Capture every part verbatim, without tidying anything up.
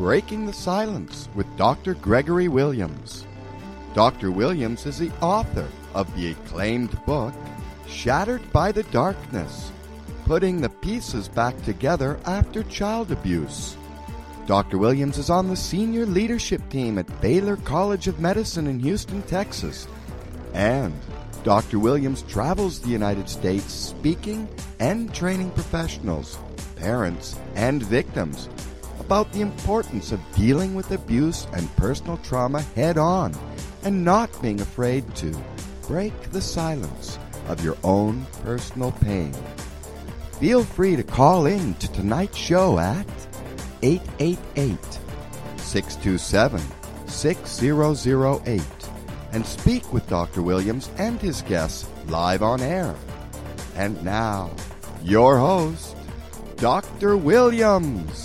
Breaking the Silence with Doctor Gregory Williams. Doctor Williams is the author of the acclaimed book, Shattered by the Darkness, Putting the Pieces Back Together After Child Abuse. Doctor Williams is on the senior leadership team at Baylor College of Medicine in Houston, Texas. And Doctor Williams travels the United States speaking and training professionals, parents, and victims about the importance of dealing with abuse and personal trauma head-on and not being afraid to break the silence of your own personal pain. Feel free to call in to tonight's show at eight eight eight, six two seven, six zero zero eight and speak with Doctor Williams and his guests live on air. And now, your host, Doctor Williams.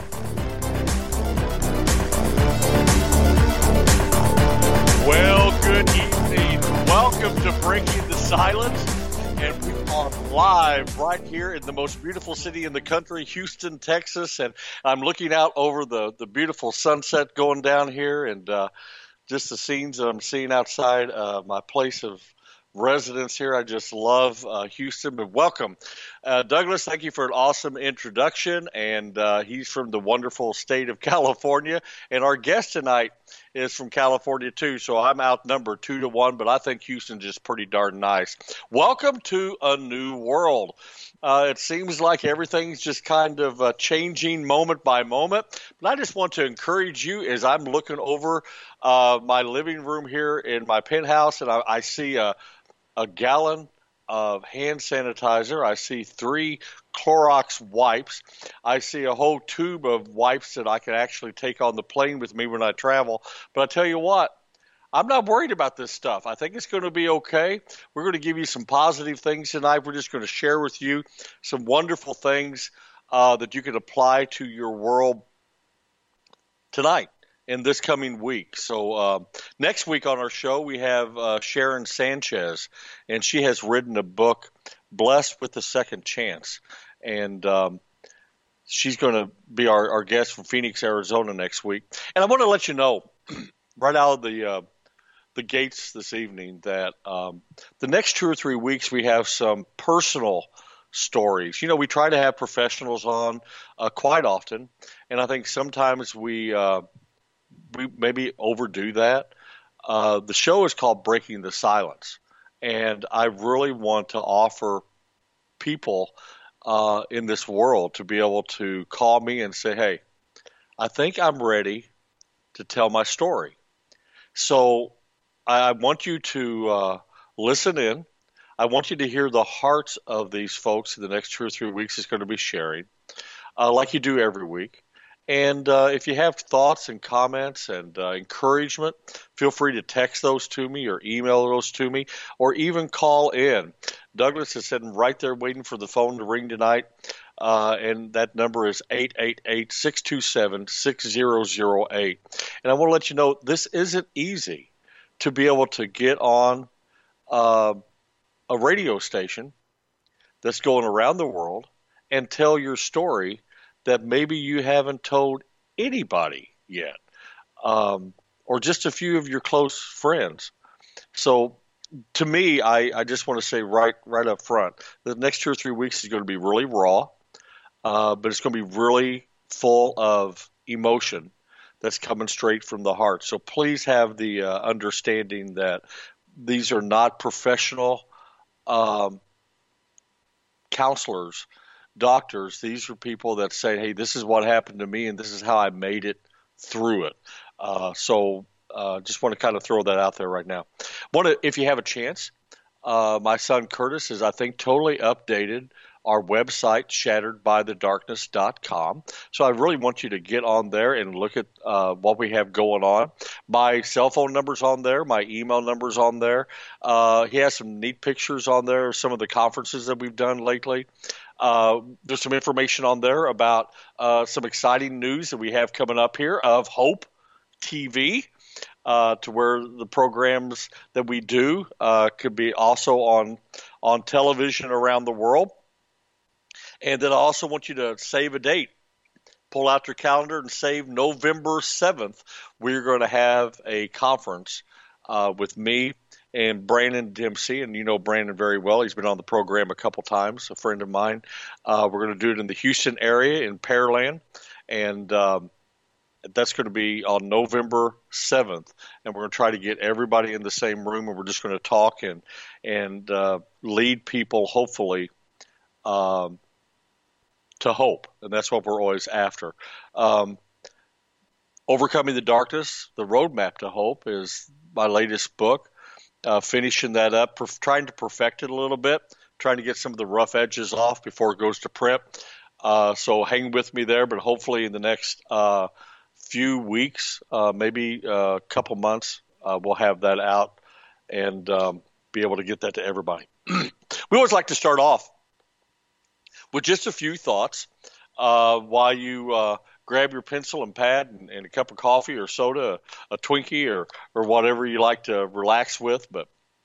Well, good evening. Welcome to Breaking the Silence. And we are live right here in the most beautiful city in the country, Houston, Texas. And I'm looking out over the, the beautiful sunset going down here and uh, just the scenes that I'm seeing outside uh, my place of residence here. I just love uh, Houston. But welcome. Uh, Douglas, thank you for an awesome introduction. And uh, he's from the wonderful state of California. And our guest tonight is from California too, so I'm outnumbered two to one, but I think Houston's just pretty darn nice. Welcome to a new world. Uh, it seems like everything's just kind of uh, changing moment by moment, but I just want to encourage you as I'm looking over uh, my living room here in my penthouse, and I, I see a, a gallon of hand sanitizer. I see three Clorox wipes. I see a whole tube of wipes that I can actually take on the plane with me when I travel. But I tell you what, I'm not worried about this stuff. I think it's going to be okay. We're going to give you some positive things tonight. We're just going to share with you some wonderful things uh, that you can apply to your world tonight in this coming week. So uh, next week on our show, we have uh, Sharon Sanchez, and she has written a book, Blessed with a Second Chance. And um, she's going to be our, our guest from Phoenix, Arizona next week. And I want to let you know right out of the uh, the gates this evening that um, the next two or three weeks we have some personal stories. You know, we try to have professionals on uh, quite often, and I think sometimes we uh, we maybe overdo that. Uh, the show is called Breaking the Silence, and I really want to offer people uh, in this world to be able to call me and say, hey, I think I'm ready to tell my story. So I want you to uh, listen in. I want you to hear the hearts of these folks in the next two or three weeks is going to be sharing, uh, like you do every week. And uh, if you have thoughts and comments and uh, encouragement, feel free to text those to me or email those to me or even call in. Douglas is sitting right there waiting for the phone to ring tonight, uh, and that number is eight eight eight, six two seven, six zero zero eight. And I want to let you know this isn't easy to be able to get on uh, a radio station that's going around the world and tell your story that maybe you haven't told anybody yet, um, or just a few of your close friends. So to me, I, I just want to say right right up front, the next two or three weeks is going to be really raw, uh, but it's going to be really full of emotion that's coming straight from the heart. So please have the uh, understanding that these are not professional um, counselors, doctors. These are people that say, hey, this is what happened to me and this is how I made it through it. Uh, so uh, just want to kind of throw that out there right now. Want to, if you have a chance, uh, my son Curtis is, I think, totally updated our website, shattered by the darkness dot com. So I really want you to get on there and look at uh, what we have going on. My cell phone number's on there. My email number's on there. Uh, he has some neat pictures on there, some of the conferences that we've done lately. Uh, there's some information on there about uh, some exciting news that we have coming up here of Hope T V, uh, to where the programs that we do uh, could be also on on television around the world. And then I also want you to save a date pull out your calendar and save November seventh. We're going to have a conference uh, with me and Brandon Dempsey, and you know Brandon very well. He's been on the program a couple times, a friend of mine. Uh, we're going to do it in the Houston area in Pearland, and um, that's going to be on November seventh, and we're going to try to get everybody in the same room, and we're just going to talk and and uh, lead people, hopefully, um, to hope, and that's what we're always after. Um, Overcoming the Darkness, The Roadmap to Hope is my latest book. Uh, finishing that up, perf- trying to perfect it a little bit, trying to get some of the rough edges off before it goes to print. Uh, so hang with me there, but hopefully in the next uh, few weeks, uh, maybe a couple months, uh, we'll have that out and um, be able to get that to everybody. We always like to start off with just a few thoughts uh, while you uh, grab your pencil and pad and, and a cup of coffee or soda, a, a Twinkie or, or whatever you like to relax with. But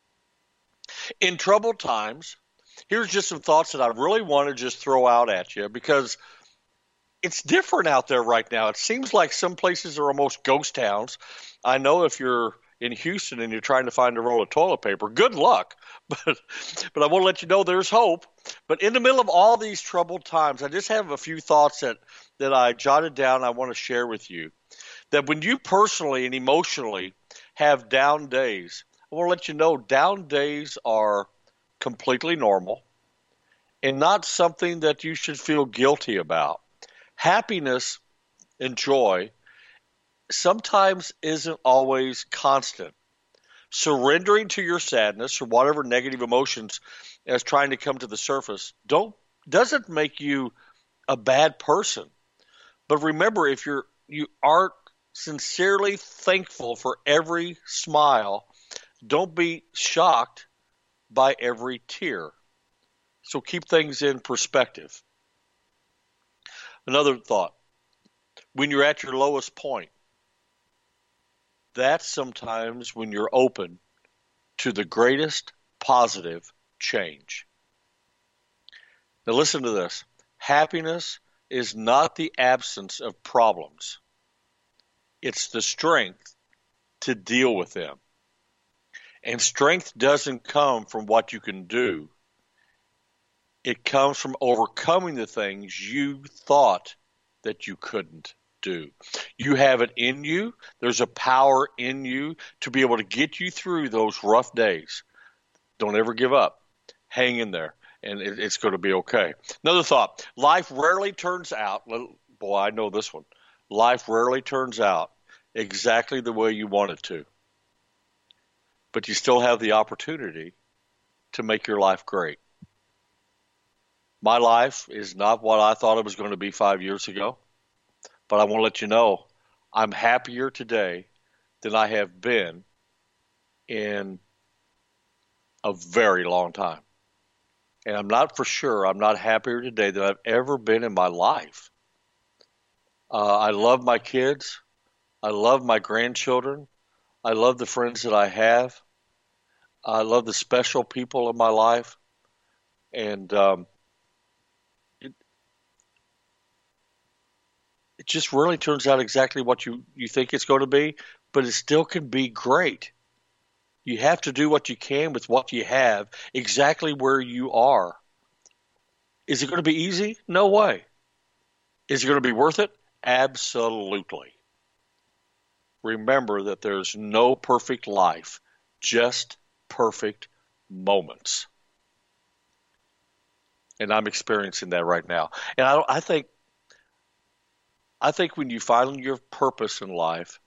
in troubled times, here's just some thoughts that I really want to just throw out at you because it's different out there right now. It seems like some places are almost ghost towns. I know if you're in Houston and you're trying to find a roll of toilet paper, good luck. But but I want to let you know there's hope. But in the middle of all these troubled times, I just have a few thoughts that, that I jotted down I want to share with you. That when you personally and emotionally have down days, I want to let you know down days are completely normal and not something that you should feel guilty about. Happiness and joy sometimes isn't always constant. Surrendering to your sadness or whatever negative emotions is trying to come to the surface don't doesn't make you a bad person. But remember, if you're you aren't sincerely thankful for every smile, don't be shocked by every tear. So keep things in perspective. Another thought, when you're at your lowest point, that's sometimes when you're open to the greatest positive change. Now listen to this. Happiness is not the absence of problems. It's the strength to deal with them. And strength doesn't come from what you can do. It comes from overcoming the things you thought that you couldn't do. You have it in you. There's a power in you to be able to get you through those rough days. Don't ever give up. Hang in there, and it, it's going to be okay. Another thought, life rarely turns out, boy, I know this one. Life rarely turns out exactly the way you want it to. But you still have the opportunity to make your life great. My life is not what I thought it was going to be five years ago. But I want to let you know, I'm happier today than I have been in a very long time. And I'm not for sure, I'm not happier today than I've ever been in my life. Uh, I love my kids. I love my grandchildren. I love the friends that I have. I love the special people in my life. And um, it just really turns out exactly what you, you think it's going to be, but it still can be great. You have to do what you can with what you have, exactly where you are. Is it going to be easy? No way. Is it going to be worth it? Absolutely. Remember that there's no perfect life, just perfect moments. And I'm experiencing that right now. And I, I think I think when you find your purpose in life,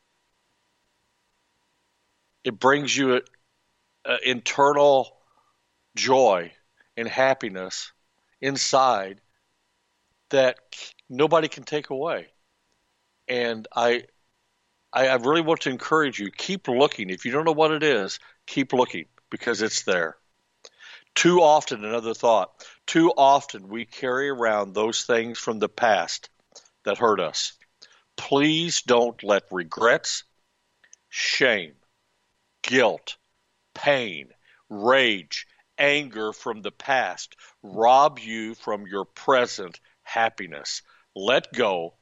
it brings you an internal joy and happiness inside that nobody can take away. And I, I, I really want to encourage you, keep looking. If you don't know what it is, keep looking because it's there. Too often, another thought, too often we carry around those things from the past that hurt us. Please don't let regrets, shame, guilt, pain, rage, anger from the past rob you from your present happiness. Let go,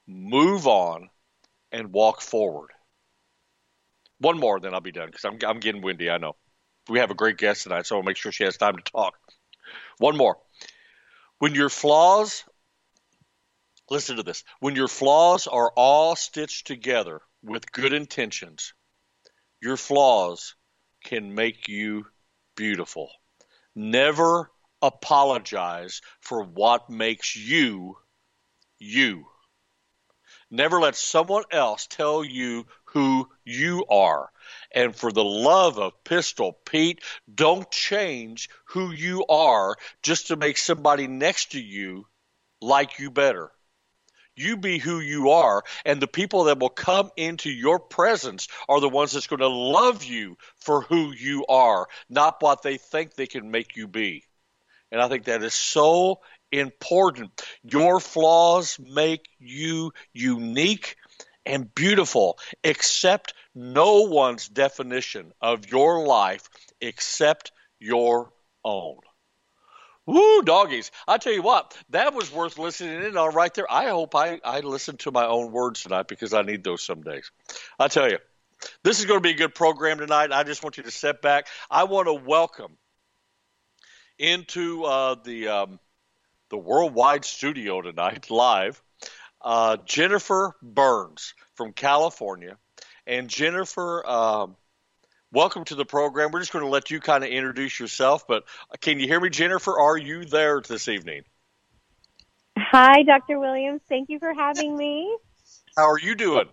move on, and walk forward. One more, then I'll be done because I'm, I'm getting windy, I know. We have a great guest tonight, so I'll make sure she has time to talk. One more. When your flaws, listen to this, when your flaws are all stitched together with good intentions, your flaws can make you beautiful. Never apologize for what makes you, you. Never let someone else tell you who you are. And for the love of Pistol Pete, don't change who you are just to make somebody next to you like you better. You be who you are, and the people that will come into your presence are the ones that's going to love you for who you are, not what they think they can make you be. And I think that is so important. Your flaws make you unique and beautiful. Accept no one's definition of your life except your own. Woo, doggies. I tell you what, that was worth listening in on right there. I hope I, I listened to my own words tonight because I need those some days. I tell you, this is going to be a good program tonight. I just want you to step back. I want to welcome into uh, the um, the worldwide studio tonight, live, uh, Jennifer Burns from California. And Jennifer, um, welcome to the program. We're just going to let you kind of introduce yourself, but can you hear me, Jennifer? Are you there this evening? Hi, Doctor Williams. Thank you for having me. How are you doing?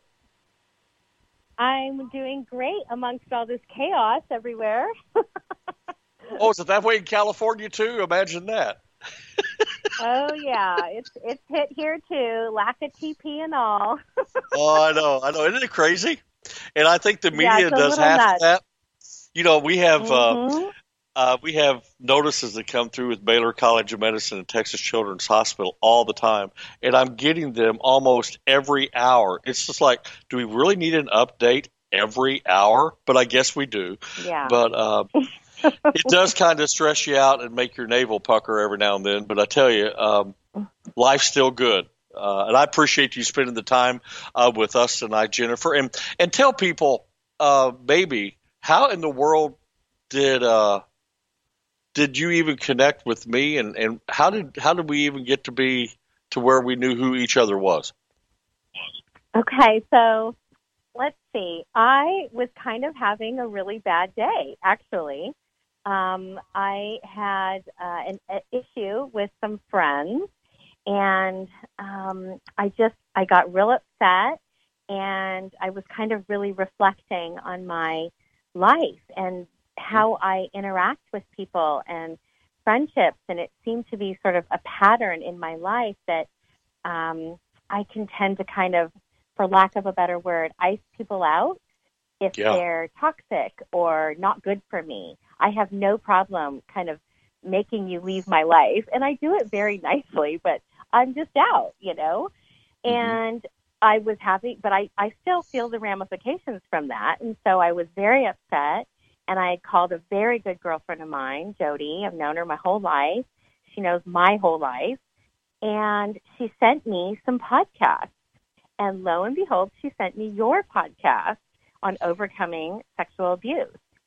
I'm doing great amongst all this chaos everywhere. Oh, is it that way in California too? Imagine that. Oh yeah, it's it's hit here too. Lack of T P and all. Oh, I know, I know. Isn't it crazy? And I think the media yeah, does half nuts. that. You know, we have mm-hmm. uh, uh, we have notices that come through with Baylor College of Medicine and Texas Children's Hospital all the time, and I'm getting them almost every hour. It's just like, do we really need an update every hour? But I guess we do. Yeah. But uh, it does kind of stress you out and make your navel pucker every now and then. But I tell you, um, life's still good. Uh, and I appreciate you spending the time uh, with us tonight, Jennifer. And and tell people, uh, maybe, how in the world did uh, did you even connect with me? And, and how did how did we even get to be to where we knew who each other was? Okay, so let's see. I was kind of having a really bad day, actually. Um, I had uh, an, an issue with some friends, and um, I just, I got real upset, and I was kind of really reflecting on my life and how I interact with people and friendships, and it seemed to be sort of a pattern in my life that um, I can tend to kind of, for lack of a better word, ice people out if Yeah. they're toxic or not good for me. I have no problem kind of making you leave my life, and I do it very nicely, but I'm just out, you know? Mm-hmm. And I was happy, but I, I still feel the ramifications from that, and so I was very upset, and I called a very good girlfriend of mine, Jody. I've known her my whole life. She knows my whole life, and she sent me some podcasts. And lo and behold, she sent me your podcast on overcoming sexual abuse.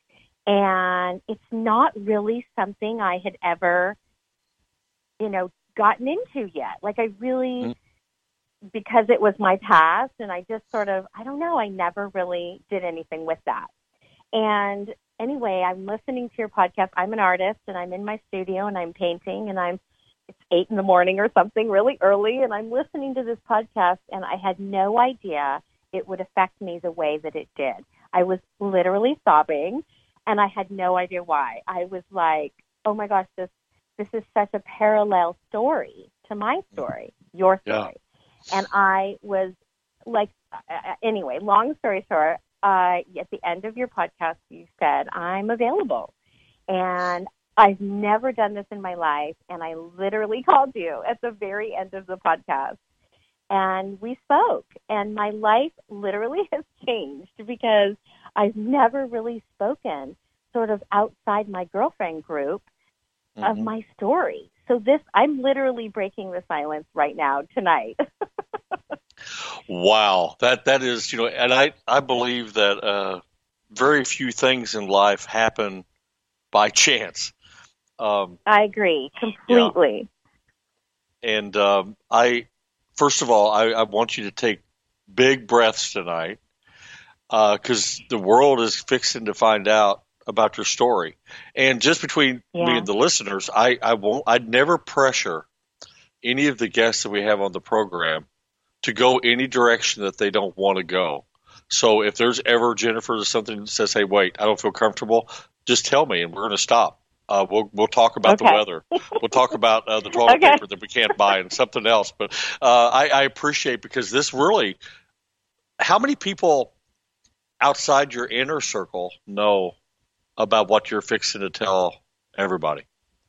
And it's not really something I had ever, you know, gotten into yet. Like I really, mm-hmm. because it was my past, and I just sort of, I don't know, I never really did anything with that. And anyway, I'm listening to your podcast. I'm an artist, and I'm in my studio, and I'm painting, and I'm it's eight in the morning or something really early, and I'm listening to this podcast, and I had no idea it would affect me the way that it did. I was literally sobbing, and I had no idea why. I was like, oh my gosh, this this is such a parallel story to my story, your story. Yeah. And I was like, uh, anyway, long story short, uh, at the end of your podcast, you said, I'm available. And I've never done this in my life, and I literally called you at the very end of the podcast, and we spoke, and my life literally has changed because I've never really spoken sort of outside my girlfriend group mm-hmm. of my story. So this, I'm literally breaking the silence right now tonight. Wow, that that is, you know, and I I believe that uh, very few things in life happen by chance. Um, I agree yeah, completely. and um, I first of all, I, I want you to take big breaths tonight because the world is fixing to find out about your story. And just between me Yeah. and the listeners, I I won't I'd never pressure any of the guests that we have on the program to go any direction that they don't want to go. So if there's ever, Jennifer, something that says, "Hey, wait, I don't feel comfortable," just tell me, and we're going to stop. Uh, we'll we'll talk about the Okay. weather. We'll talk about uh, the toilet Okay. paper that we can't buy and something else. But uh, I, I appreciate because this really, how many people outside your inner circle know about what you're fixing to tell everybody?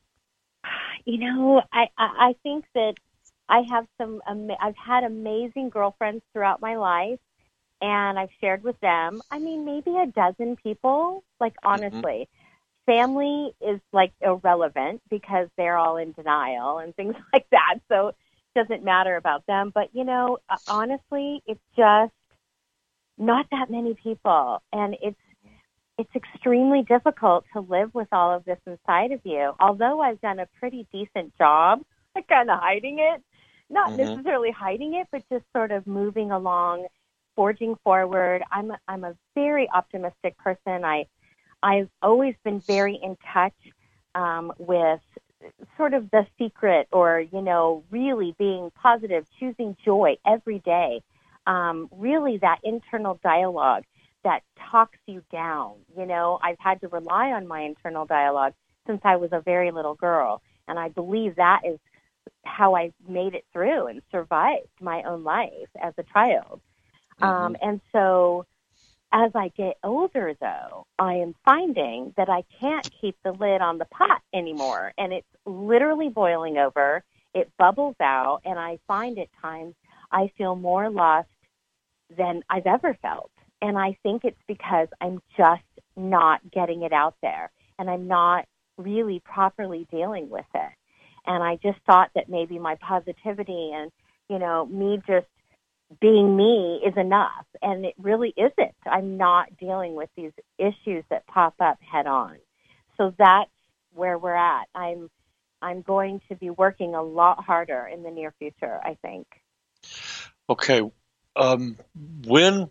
You know, I, I, I think that I have some, ama- I've had amazing girlfriends throughout my life, and I've shared with them, I mean, maybe a dozen people, like, Hmm. honestly. Family is, like, irrelevant because they're all in denial and things like that. So it doesn't matter about them. But, you know, uh, honestly, it's just not that many people. And it's, it's extremely difficult to live with all of this inside of you. Although I've done a pretty decent job, like kind of hiding it, not Hmm. necessarily hiding it, but just sort of moving along, forging forward. I'm a, I'm a very optimistic person. I I've always been very in touch um, with sort of the secret, or you know, really being positive, choosing joy every day. Um, really, that internal dialogue that talks you down. You know, I've had to rely on my internal dialogue since I was a very little girl. And I believe that is how I made it through and survived my own life as a child. Hmm. Um, and so as I get older, though, I am finding that I can't keep the lid on the pot anymore. And it's literally boiling over. It bubbles out. And I find at times I feel more lost than I've ever felt. And I think it's because I'm just not getting it out there and I'm not really properly dealing with it. And I just thought that maybe my positivity and, you know, me just being me is enough. And it really isn't. I'm not dealing with these issues that pop up head on. So that's where we're at. I'm I'm going to be working a lot harder in the near future, I think. Okay. Um, when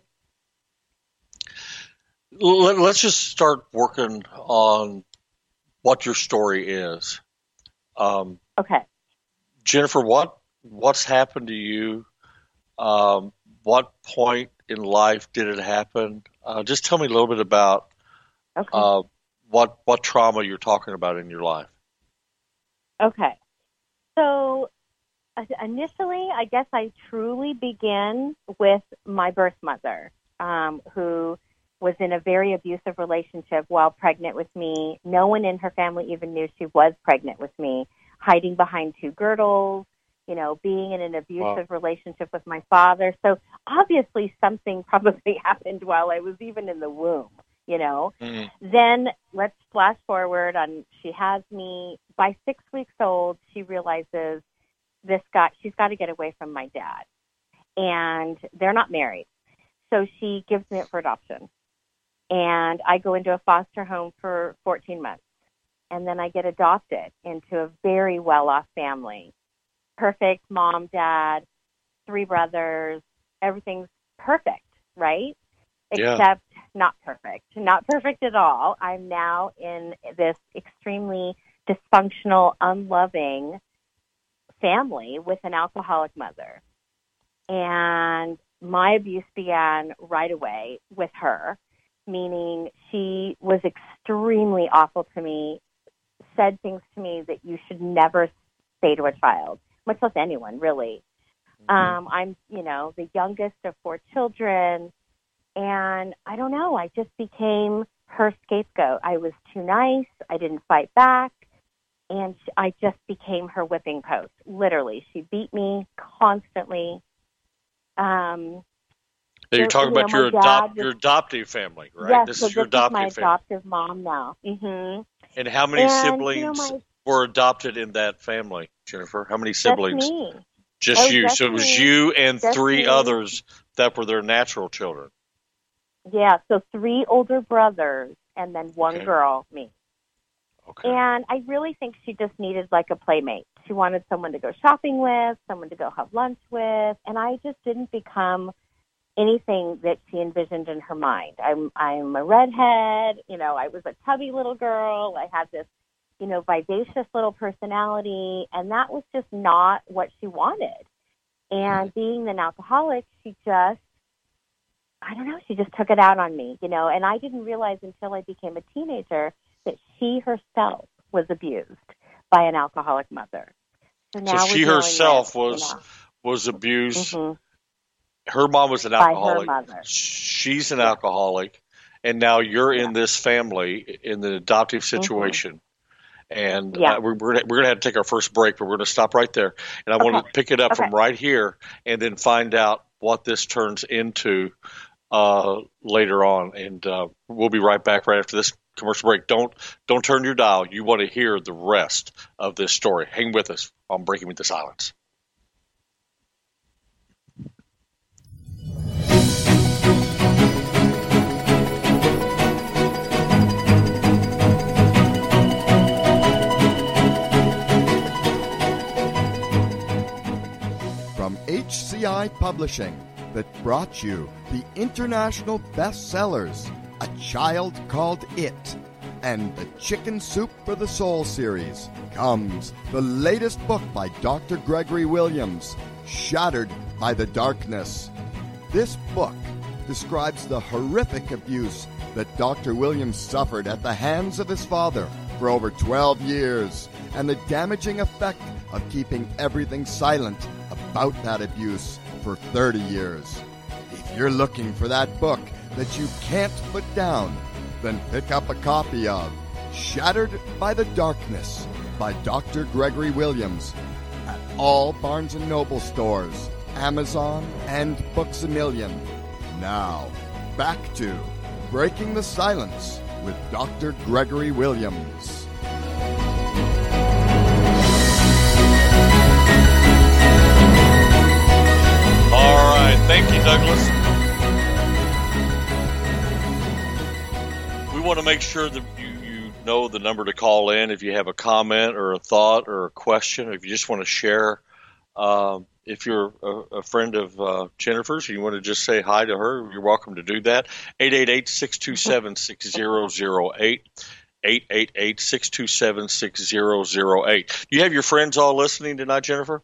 let, let's just start working on what your story is. Um, Okay. Jennifer, what what's happened to you? Um, what point in life did it happen? Uh, just tell me a little bit about Okay. uh, what what trauma you're talking about in your life. Okay. So uh, initially, I guess I truly began with my birth mother, um, who was in a very abusive relationship while pregnant with me. No one in her family even knew she was pregnant with me, hiding behind two girdles, you know, being in an Wow. abusive relationship with my father. So obviously something probably happened while I was even in the womb, you know. Mm. Then let's flash forward on she has me by six weeks old, she realizes this guy, she's got to get away from my dad. And they're not married. So she gives me it for adoption. And I go into a foster home for fourteen months. And then I get adopted into a very well off family. Perfect mom, dad, three brothers, everything's perfect, right? Yeah. Except not perfect. Not perfect at all. I'm now in this extremely dysfunctional, unloving family with an alcoholic mother. And my abuse began right away with her, meaning she was extremely awful to me, said things to me that you should never say to a child, much less anyone, really. Hmm. Um, I'm, you know, the youngest of four children, and I don't know, I just became her scapegoat. I was too nice. I didn't fight back. And I just became her whipping post. Literally, she beat me constantly. Um, Now you're there, talking you know, about my your dad adopt was your adoptive family, right? yes. This So is your this is my adoptive family. adoptive mom now. hmm And how many And you know, siblings my were adopted in that family, Jennifer? How many just siblings? me. Just Oh, you. just So it was me. you and Just three me. others that were their natural children. Yeah, so three older brothers and then one Okay. girl, me. Okay. And I really think she just needed like a playmate. She wanted someone to go shopping with, someone to go have lunch with, and I just didn't become anything that she envisioned in her mind. I'm I'm a redhead, you know, I was a chubby little girl. I had this, you know, vivacious little personality, and that was just not what she wanted. And being an alcoholic, she just I don't know, she just took it out on me, you know, and I didn't realize until I became a teenager that she herself was abused by an alcoholic mother. So now So we're she dealing herself with, was you know, was abused. hmm Her mom was an by her alcoholic. mother. She's an Yeah. alcoholic, and now you're Yeah. in this family in the adoptive hmm situation. And Yeah. uh, we're we're gonna, we're gonna have to take our first break, but we're gonna stop right there. And I want Okay. to pick it up Okay. from right here, and then find out what this turns into uh, later on. And uh, we'll be right back right after this commercial break. Don't don't turn your dial. You want to hear the rest of this story. Hang with us on Breaking with the Silence. From H C I Publishing, that brought you the international bestsellers, A Child Called It, and the Chicken Soup for the Soul series, comes the latest book by Doctor Gregory Williams, Shattered by the Darkness. This book describes the horrific abuse that Doctor Williams suffered at the hands of his father for over twelve years, and the damaging effect of keeping everything silent about that abuse for thirty years. If you're looking for that book that you can't put down, then pick up a copy of Shattered by the Darkness by Doctor Gregory Williams at all Barnes and Noble stores, Amazon, and Books A Million. Now, back to Breaking the Silence with Doctor Gregory Williams. All right. Thank you, Douglas. We want to make sure that you, you know the number to call in if you have a comment or a thought or a question, if you just want to share. Um, if you're a, a friend of uh, Jennifer's and you want to just say hi to her, you're welcome to do that. eight eight eight, six two seven, six zero zero eight. eight eight eight, six two seven, six zero zero eight. Do you have your friends all listening tonight, Jennifer?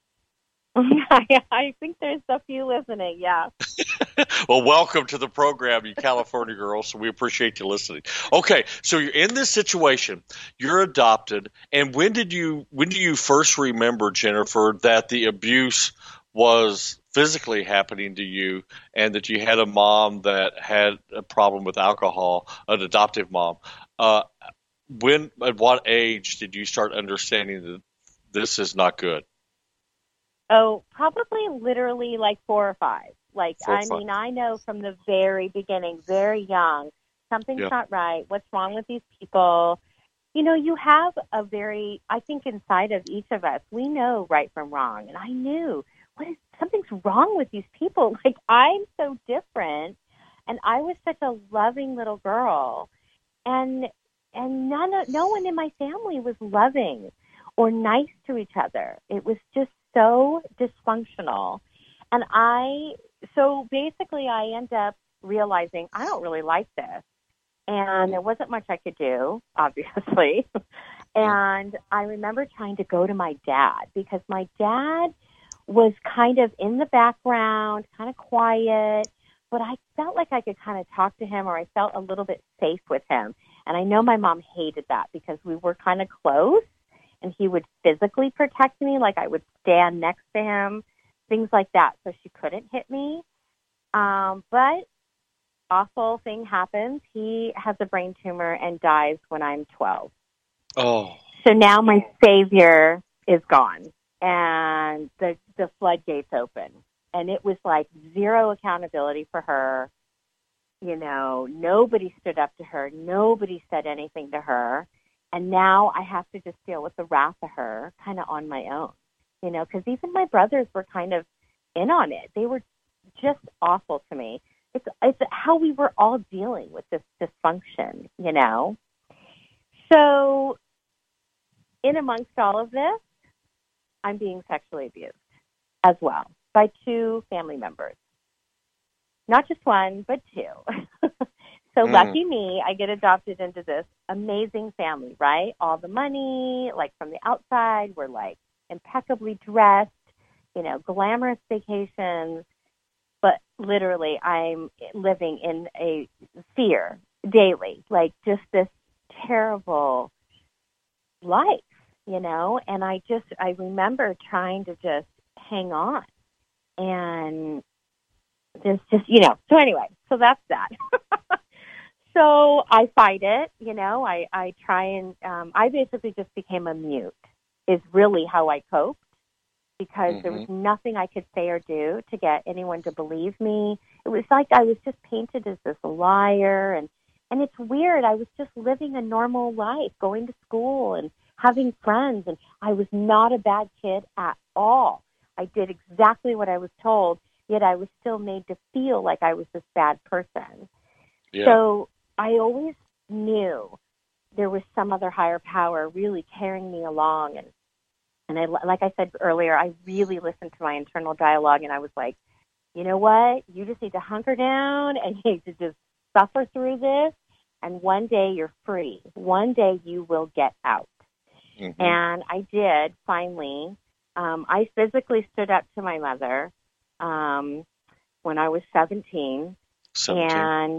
I think there's a few listening, yeah. Well, welcome to the program, you California girls. So we appreciate you listening. Okay, so you're in this situation. You're adopted, and when did you when do you first remember, Jennifer, that the abuse was physically happening to you, and that you had a mom that had a problem with alcohol, an adoptive mom? Uh, when at what age did you start understanding that this is not good? Oh, probably literally like four or five. Like, Four or I five. mean, I know from the very beginning, very young, something's Yeah. not right. What's wrong with these people? You know, you have a very, I think inside of each of us, we know right from wrong. And I knew, what is, something's wrong with these people. Like, I'm so different. And I was such a loving little girl. And, and none of, no one in my family was loving or nice to each other. It was just so dysfunctional. And I, so basically I end up realizing I don't really like this. And there wasn't much I could do, obviously. And I remember trying to go to my dad because my dad was kind of in the background, kind of quiet, but I felt like I could kind of talk to him, or I felt a little bit safe with him. And I know my mom hated that because we were kind of close. And he would physically protect me, like I would stand next to him, things like that. So she couldn't hit me. Um, but awful thing happens. He has a brain tumor and dies when I'm twelve. Oh. So now my savior is gone, and the the floodgates open. And it was like zero accountability for her. You know, nobody stood up to her. Nobody said anything to her. And now I have to just deal with the wrath of her kind of on my own. you know, because even my brothers were kind of in on it. They were just awful to me. It's, it's how we were all dealing with this dysfunction, you know. So in amongst all of this, I'm being sexually abused as well by two family members. Not just one, but two. So mm. lucky me, I get adopted into this amazing family, right? All the money, like from the outside, we're like impeccably dressed, you know, glamorous vacations. But literally, I'm living in a fear daily, like just this terrible life, you know? And I just, I remember trying to just hang on. And there's just, you know, so anyway, so that's that. So I fight it, you know, I, I try and, um, I basically just became a mute is really how I coped, because mm-hmm. there was nothing I could say or do to get anyone to believe me. It was like I was just painted as this liar, and, and it's weird. I was just living a normal life, going to school and having friends, and I was not a bad kid at all. I did exactly what I was told, yet I was still made to feel like I was this bad person. Yeah. So I always knew there was some other higher power really carrying me along. And, and I, like I said earlier, I really listened to my internal dialogue, and I was like, you know what? You just need to hunker down and you need to just suffer through this. And one day you're free. One day you will get out. Mm-hmm. And I did finally. Um, I physically stood up to my mother um, when I was seventeen, seventeen, and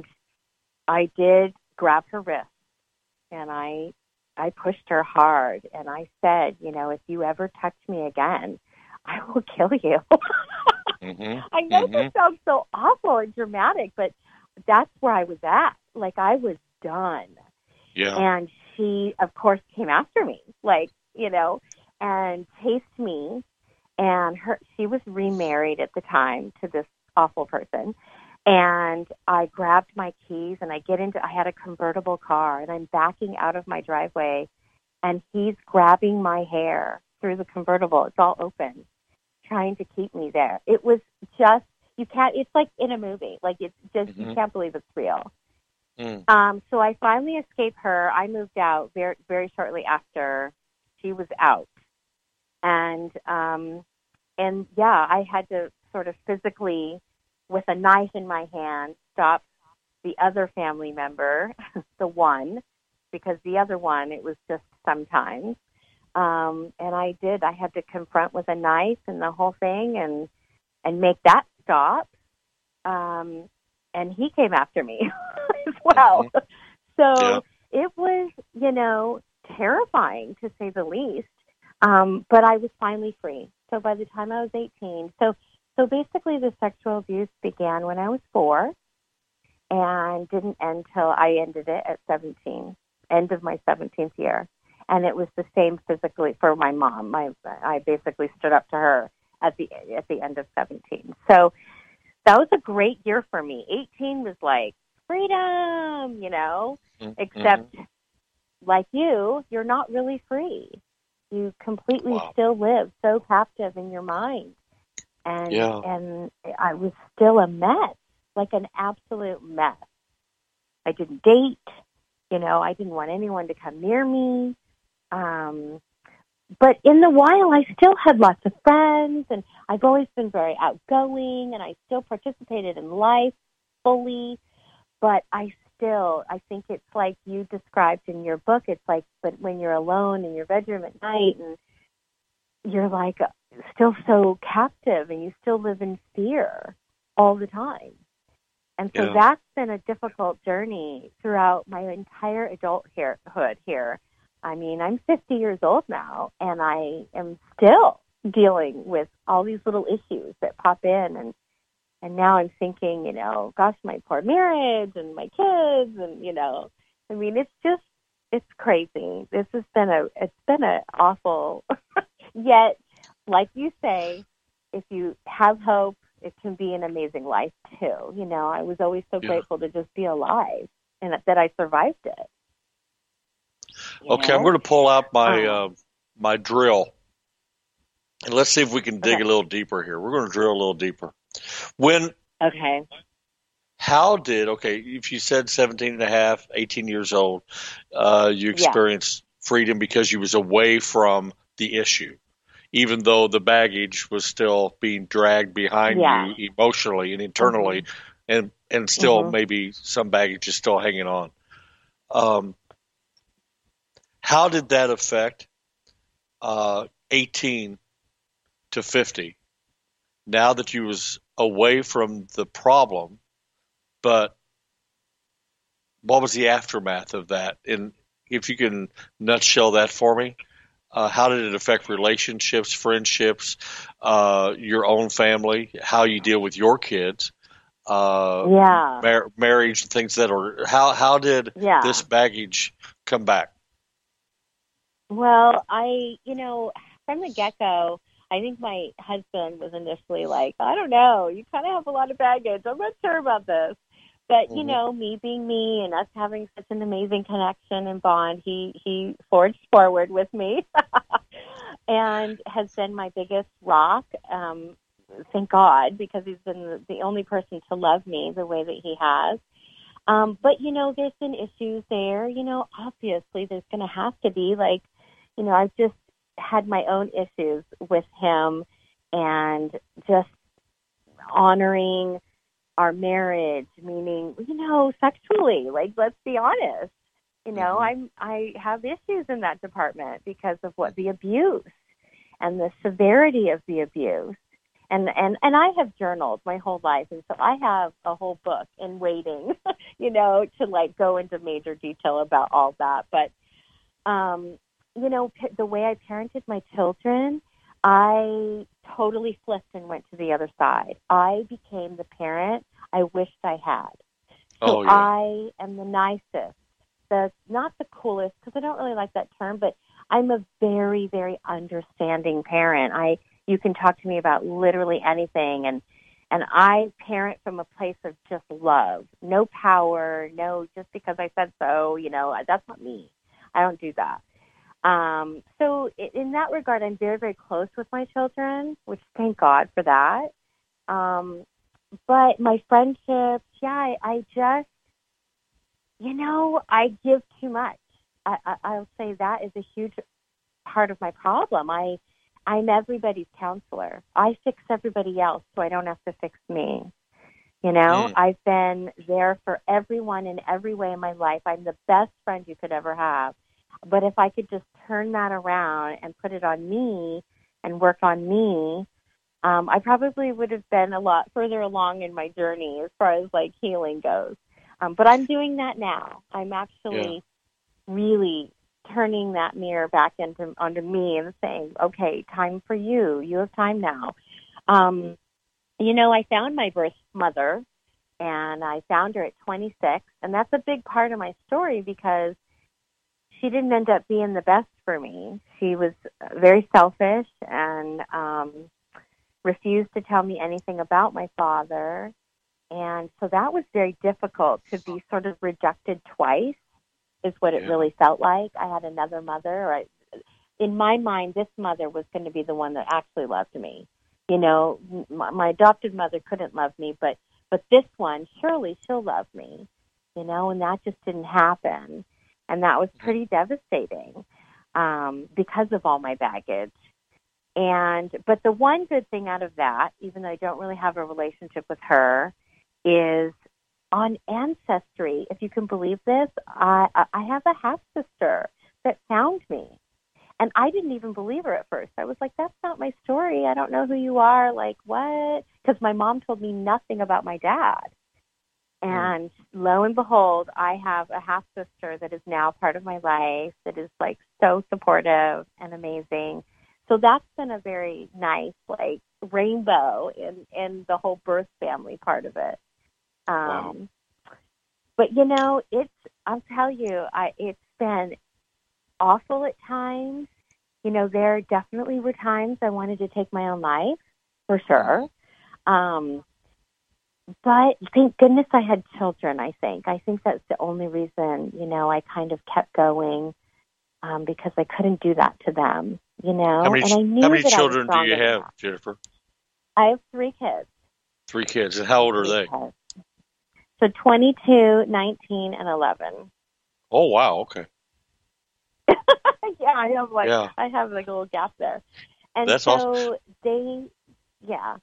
I did grab her wrist, and I I pushed her hard, and I said, you know, if you ever touch me again, I will kill you. mm-hmm. I know mm-hmm. this sounds so awful and dramatic, but that's where I was at. Like, I was done. Yeah. And she, of course, came after me, like, you know, and chased me. And her, she was remarried at the time to this awful person. And I grabbed my keys and I get into, I had a convertible car, and I'm backing out of my driveway, and he's grabbing my hair through the convertible. It's all open, trying to keep me there. It was just, you can't, it's like in a movie. Like, it's just, mm-hmm. you can't believe it's real. Mm. Um, so I finally escaped her. I moved out very, very shortly after she was out. And, um, and yeah, I had to sort of physically, with a knife in my hand, stop the other family member, the one, because the other one, it was just sometimes. Um, and I did. I had to confront with a knife and the whole thing, and and make that stop. Um, and he came after me as well. Mm-hmm. So yeah. It was, you know, terrifying, to say the least. Um, but I was finally free. So by the time I was eighteen, so So basically the sexual abuse began when I was four and didn't end till I ended it at seventeen, end of my seventeenth year. And it was the same physically for my mom. My, I basically stood up to her at the at the end of seventeen. So that was a great year for me. eighteen was like freedom, you know, mm-hmm. except like you, you're not really free. You completely wow. still live so captive in your mind. And yeah. and I was still a mess, like an absolute mess. I didn't date, you know, I didn't want anyone to come near me. Um, but in the while, I still had lots of friends, and I've always been very outgoing, and I still participated in life fully. But I still, I think it's like you described in your book, it's like, but when you're alone in your bedroom at night, and you're like still so captive, and you still live in fear all the time. And so yeah. that's been a difficult journey throughout my entire adulthood here. I mean, I'm fifty years old now, and I am still dealing with all these little issues that pop in. And, and now I'm thinking, you know, gosh, my poor marriage and my kids, and, you know, I mean, it's just, it's crazy. This has been a, it's been an awful, yet, like you say, if you have hope, it can be an amazing life too. You know, I was always so yeah. grateful to just be alive and that I survived it. Okay, know? I'm going to pull out my um, uh, my drill. And let's see if we can dig Okay. a little deeper here. We're going to drill a little deeper. When, Okay. how did, okay, if you said seventeen and a half, eighteen years old, uh, you Yeah. experienced freedom because you was away from the issue, even though the baggage was still being dragged behind Yeah. you emotionally and internally, Mhm. and, and still Mhm. maybe some baggage is still hanging on. Um, how did that affect uh, eighteen to fifty? Now that you was away from the problem, but what was the aftermath of that? And if you can nutshell that for me, uh, how did it affect relationships, friendships, uh, your own family, how you deal with your kids, uh, Yeah. mar- marriage, and things that are, how, how did this Yeah. baggage come back? Well, I, you know, from the get-go, I think my husband was initially like, I don't know, you kind of have a lot of baggage. I'm not sure about this. But, you Mm-hmm. know, me being me and us having such an amazing connection and bond, he, he forged forward with me and has been my biggest rock. Um, thank God, because he's been the, the only person to love me the way that he has. Um, but, you know, there's been issues there. You know, obviously there's going to have to be, like, you know, I've just had my own issues with him and just honoring our marriage, meaning, you know, sexually, like, let's be honest. You know, Mm-hmm. I'm, I have issues in that department because of what the abuse and the severity of the abuse. And, and, and I have journaled my whole life. And so I have a whole book in waiting, you know, to like go into major detail about all that. But, um, you know, p- the way I parented my children, I totally flipped and went to the other side. I became the parent I wished I had. So Oh, yeah. I am the nicest, the not the coolest, because I don't really like that term, but I'm a very, very understanding parent. I you can talk to me about literally anything, and and I parent from a place of just love, no power, no just because I said so. You know, that's not me. I don't do that. Um, so in that regard, I'm very, very close with my children, which thank God for that. Um, but my friendships, yeah, I, I just, you know, I give too much. I, I, I'll say that is a huge part of my problem. I, I'm everybody's counselor. I fix everybody else so I don't have to fix me. You know, Mm. I've been there for everyone in every way in my life. I'm the best friend you could ever have. But if I could just turn that around and put it on me and work on me, um, I probably would have been a lot further along in my journey as far as like healing goes. Um, but I'm doing that now. I'm Yeah. actually really turning that mirror back into onto me and saying, okay, time for you. You have time now. Um, you know, I found my birth mother, and I found her at twenty-six, and that's a big part of my story because she didn't end up being the best for me. She was very selfish and um, refused to tell me anything about my father. And so that was very difficult to be sort of rejected twice is what it Yeah. really felt like. I had another mother. Or I, in my mind, this mother was going to be the one that actually loved me. You know, my, my adopted mother couldn't love me, but, but this one, surely she'll love me. You know, and that just didn't happen. And that was pretty devastating um, because of all my baggage. And but the one good thing out of that, even though I don't really have a relationship with her, is on Ancestry. If you can believe this, I, I have a half sister that found me, and I didn't even believe her at first. I was like, "That's not my story. I don't know who you are. Like what?" Because my mom told me nothing about my dad. And lo and behold, I have a half sister that is now part of my life that is like so supportive and amazing. So that's been a very nice like rainbow in, in the whole birth family part of it. Um, Wow. but you know, it's, I'll tell you, I, it's been awful at times. You know, there definitely were times I wanted to take my own life for sure. Um, But thank goodness I had children, I think. I think that's the only reason, you know, I kind of kept going. um, because I couldn't do that to them, you know. How many, and I knew how many that children I do was you stronger than have, that. Jennifer? I have three kids. Three kids. And how old are Three they? kids. So twenty-two, nineteen, and eleven. Oh, wow. Okay. Yeah, I have like Yeah. I have like a little gap there. And That's so awesome. they, yeah.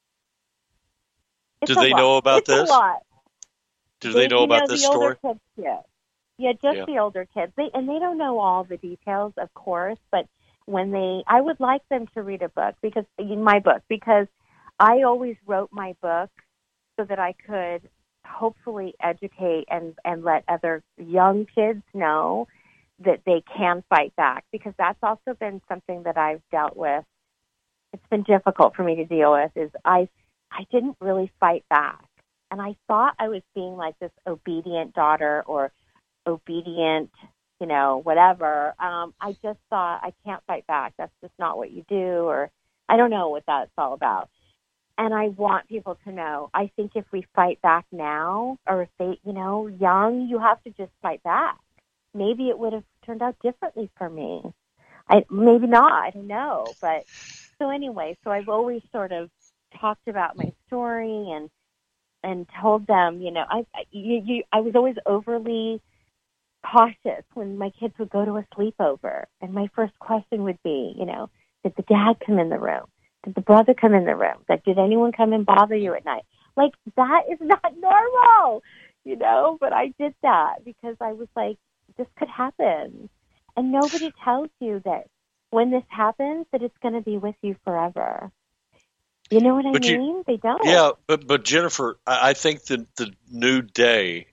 It's Do a they lot. know about it's this? a lot. Do they, know you about know, this the older story? kids, yeah. Yeah, just Yeah. the older kids. They and they don't know all the details, of course, but when they, I would like them to read a book because my book because I always wrote my book so that I could hopefully educate and and let other young kids know that they can fight back, because that's also been something that I've dealt with. It's been difficult for me to deal with is I I didn't really fight back. And I thought I was being like this obedient daughter or obedient, you know, whatever. Um, I just thought I can't fight back. That's just not what you do, or I don't know what that's all about. And I want people to know, I think if we fight back now, or if they, you know, young, you have to just fight back. Maybe it would have turned out differently for me. I maybe not, I don't know. But so anyway, so I've always sort of talked about my story and and told them, you know, I I, you, you, I was always overly cautious when my kids would go to a sleepover. And my first question would be, you know, did the dad come in the room? Did the brother come in the room? Like, did anyone come and bother you at night? Like, that is not normal, you know? But I did that because I was like, this could happen. And nobody tells you that when this happens, that it's going to be with you forever. You know what I But mean? you, They don't. yeah, but but Jennifer, I, I think the the new day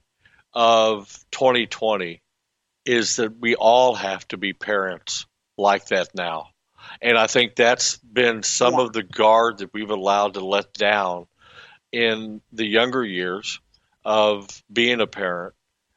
of twenty twenty is that we all have to be parents like that now, and I think that's been some Yeah. of the guard that we've allowed to let down in the younger years of being a parent.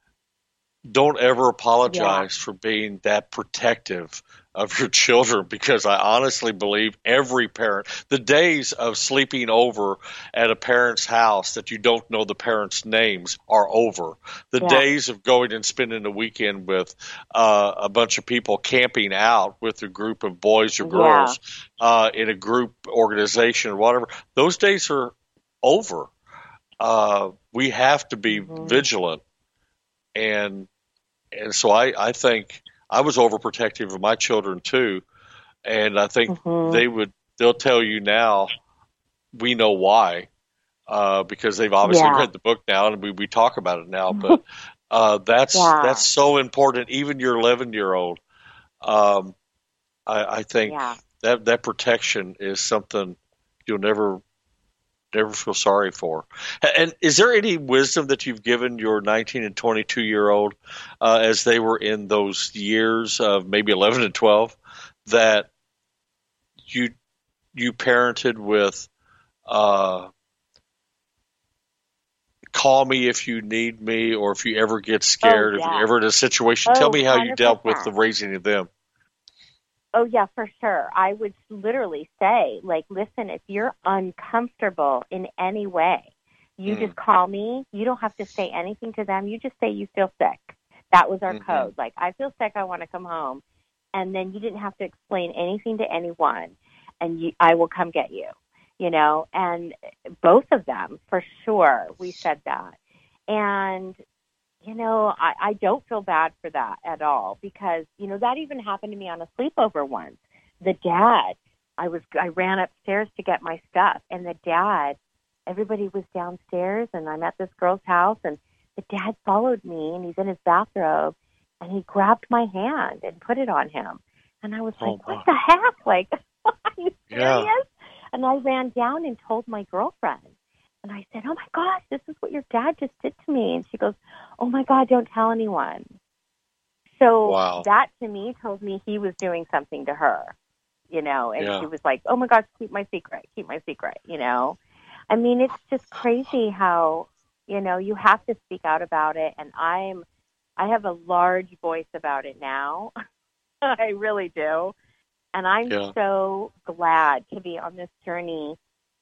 Don't ever apologize for being that protective of your children, because I honestly believe every parent, the days of sleeping over at a parent's house that you don't know the parents' names are over. The Yeah. days of going and spending a weekend with uh, a bunch of people camping out with a group of boys or Yeah. girls uh, in a group organization or whatever, those days are over. Uh, we have to be Mhm. vigilant. And and so I, I think I was overprotective of my children too, and I think Mhm. they would they'll tell you now we know why, uh, because they've obviously Yeah. read the book now and we, we talk about it now. But uh, that's Yeah. that's so important. Even your eleven year old, um, I, I think Yeah. that that protection is something you'll never never feel sorry for. And is there any wisdom that you've given your nineteen and twenty-two year old uh, as they were in those years of maybe eleven and twelve that you you parented with uh, call me if you need me, or if you ever get scared, Oh, if you're yeah. ever in a situation, tell Oh, me how you dealt with the one hundred percent. raising of them. Oh, yeah, for sure. I would literally say, like, listen, if you're uncomfortable in any way, you Mm. just call me. You don't have to say anything to them. You just say you feel sick. That was our Mhm. code. Like, I feel sick. I want to come home. And then you didn't have to explain anything to anyone, and you, I will come get you, you know. And both of them, for sure, we said that. And you know, I, I don't feel bad for that at all, because, you know, that even happened to me on a sleepover once. The dad, I was, I ran upstairs to get my stuff, and the dad, everybody was downstairs, and I'm at this girl's house, and the dad followed me, and he's in his bathrobe, and he grabbed my hand and put it on him. And I was Oh, like, my. what the heck? Like, are you serious? Yeah. And I ran down and told my girlfriend. And I said, oh, my gosh, this is what your dad just did to me. And she goes, oh, my God, don't tell anyone. So Wow. that, to me, told me he was doing something to her, you know. And Yeah. she was like, oh, my gosh, keep my secret, keep my secret, you know. I mean, it's just crazy how, you know, you have to speak out about it. And I'm, I have a large voice about it now. I really do. And I'm Yeah. so glad to be on this journey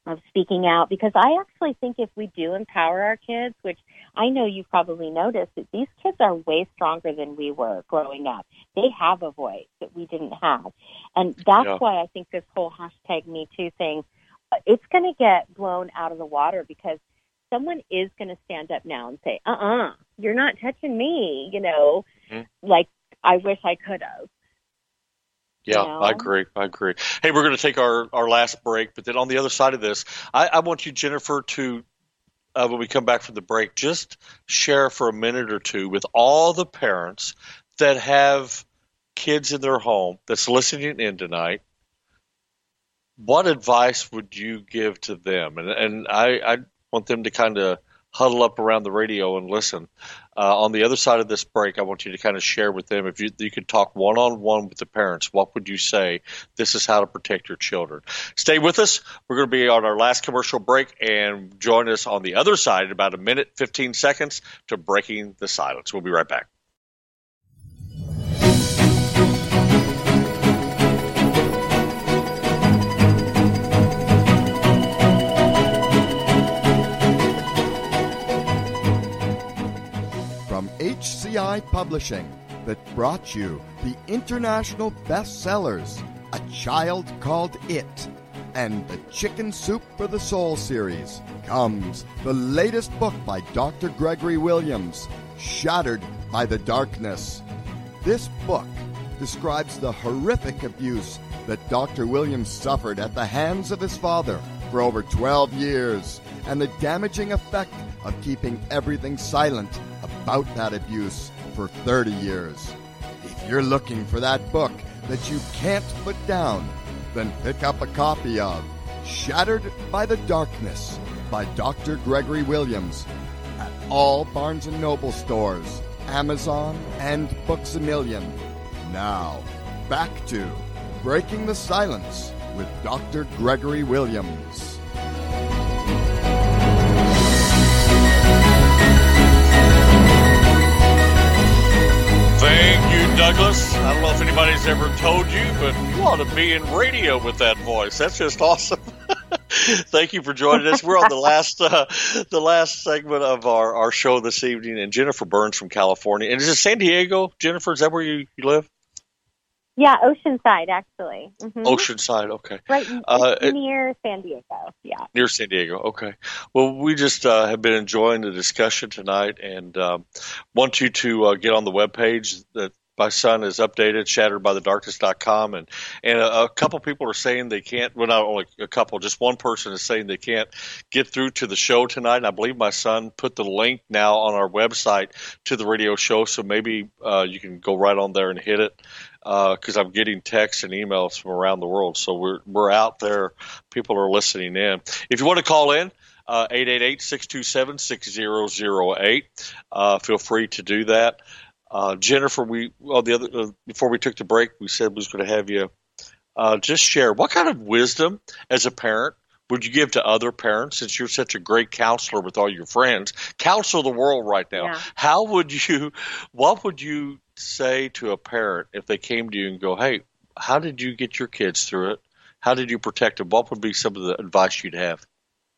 of speaking out, because I actually think if we do empower our kids, which I know you've probably noticed, that these kids are way stronger than we were growing up. They have a voice that we didn't have. And that's Yeah. why I think this whole hashtag Me Too thing, it's going to get blown out of the water, because someone is going to stand up now and say, uh-uh, you're not touching me, you know, mm-hmm. like I wish I could have. Yeah, you know? I agree. I agree. Hey, we're going to take our, our last break, but then on the other side of this, I, I want you, Jennifer, to, uh, when we come back from the break, just share for a minute or two with all the parents that have kids in their home that's listening in tonight. What advice would you give to them? And, and I, I want them to kind of huddle up around the radio and listen. Uh, on the other side of this break, I want you to kind of share with them. If you, you could talk one-on-one with the parents, what would you say? This is how to protect your children. Stay with us. We're going to be on our last commercial break, and join us on the other side in about a minute, fifteen seconds to Breaking the Silence. We'll be right back. H C I Publishing, that brought you the international bestsellers, A Child Called It, and the Chicken Soup for the Soul series, comes the latest book by Doctor Gregory Williams, Shattered by the Darkness. This book describes the horrific abuse that Doctor Williams suffered at the hands of his father for over twelve years, and the damaging effect of keeping everything silent about that abuse for thirty years. If you're looking for that book that you can't put down, then pick up a copy of Shattered by the Darkness by Doctor Gregory Williams at all Barnes and Noble stores, Amazon, and Books A Million. Now, back to Breaking the Silence with Doctor Gregory Williams. Thank you, Douglas. I don't know if anybody's ever told you, but you ought to be in radio with that voice. That's just awesome. Thank you for joining us. We're on the last uh, the last segment of our, our show this evening, and Jennifer Burns from California. And is it San Diego, Jennifer? Is that where you, you live? Yeah, Oceanside, actually. Mm-hmm. Oceanside, okay. Right uh, near San Diego, yeah. Near San Diego, okay. Well, we just uh, have been enjoying the discussion tonight, and um, want you to uh, get on the webpage that my son has updated, shattered by the darkness dot com, and, and a, a couple people are saying they can't, well, not only a couple, just one person is saying they can't get through to the show tonight, and I believe my son put the link now on our website to the radio show, so maybe uh, you can go right on there and hit it. Because uh, I'm getting texts and emails from around the world, so we're we're out there. People are listening in. If you want to call in, uh, eight eight eight, six two seven, six zero zero eight. Uh, feel free to do that. Uh, Jennifer, we well the other uh, before we took the break, we said we was going to have you uh, just share what kind of wisdom as a parent would you give to other parents, since you're such a great counselor with all your friends? Counsel the world right now. Yeah. How would you? What would you say to a parent if they came to you and go, hey, how did you get your kids through it? How did you protect them? What would be some of the advice you'd have?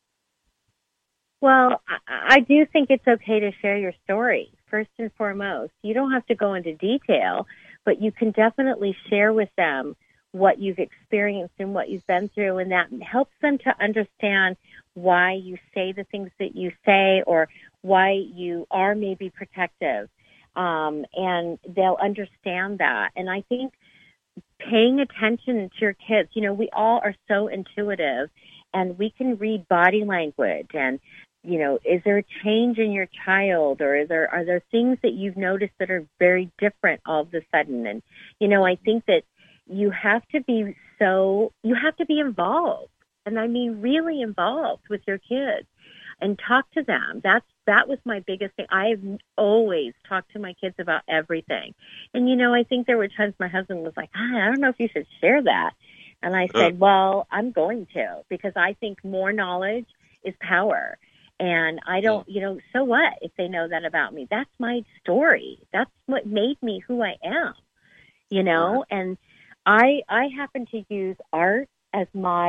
Well, I do think it's okay to share your story, first and foremost. You don't have to go into detail, but you can definitely share with them what you've experienced and what you've been through, and that helps them to understand why you say the things that you say, or why you are maybe protective. Um, and they'll understand that. And I think paying attention to your kids, you know, we all are so intuitive, and we can read body language, and, you know, is there a change in your child, or is there, are there things that you've noticed that are very different all of a sudden? And, you know, I think that you have to be so, you have to be involved. And I mean, really involved with your kids, and talk to them. That's, that was my biggest thing. I've always talked to my kids about everything. And, you know, I think there were times my husband was like, ah, I don't know if you should share that. And I said, well, I'm going to, because I think more knowledge is power. And I don't, you know, so what if they know that about me? That's my story. That's what made me who I am, you know? And I, I happen to use art as my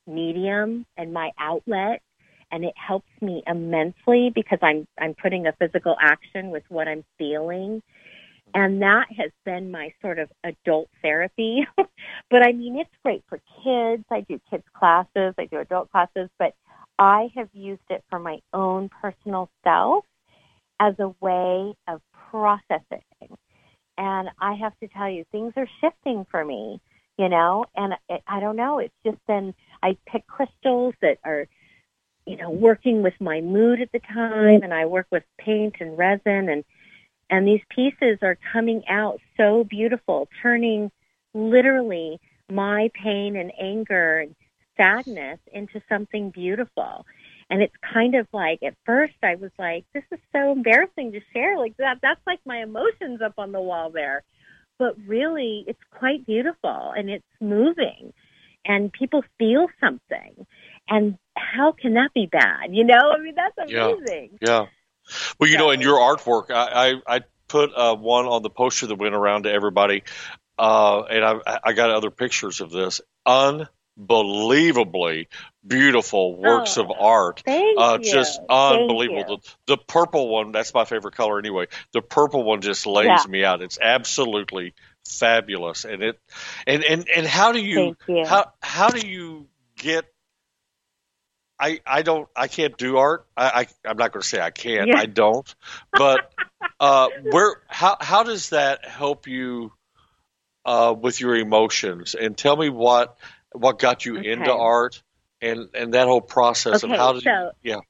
medium and my outlet, and it helps me immensely because I'm I'm putting a physical action with what I'm feeling. And that has been my sort of adult therapy. But, I mean, it's great for kids. I do kids' classes. I do adult classes. But I have used it for my own personal self as a way of processing. And I have to tell you, things are shifting for me, you know. And it, I don't know. It's just been, I pick crystals that are, you know, working with my mood at the time. And I work with paint and resin, and And these pieces are coming out so beautiful, turning literally my pain and anger and sadness into something beautiful. And it's kind of like, at first I was like, this is so embarrassing to share. Like that, that's like my emotions up on the wall there. But really, it's quite beautiful, and it's moving, and people feel something. And how can that be bad? You know, I mean, that's amazing. Yeah. yeah. Well, you know, in your artwork, I, I, I put uh, one on the poster that went around to everybody, uh, and I, I got other pictures of this. Unbelievably beautiful works oh, of art. Thank uh, you. Just unbelievable. The, the purple one, that's my favorite color anyway. The purple one just lays yeah. me out. It's absolutely fabulous. And it, and, and, and how do you, you. how how do you get I, I don't I can't do art. I, I I'm not going to say I can't. Yeah. I don't. But uh, where how how does that help you uh, with your emotions? And tell me what what got you okay. into art and, and that whole process okay, of how did so you yeah.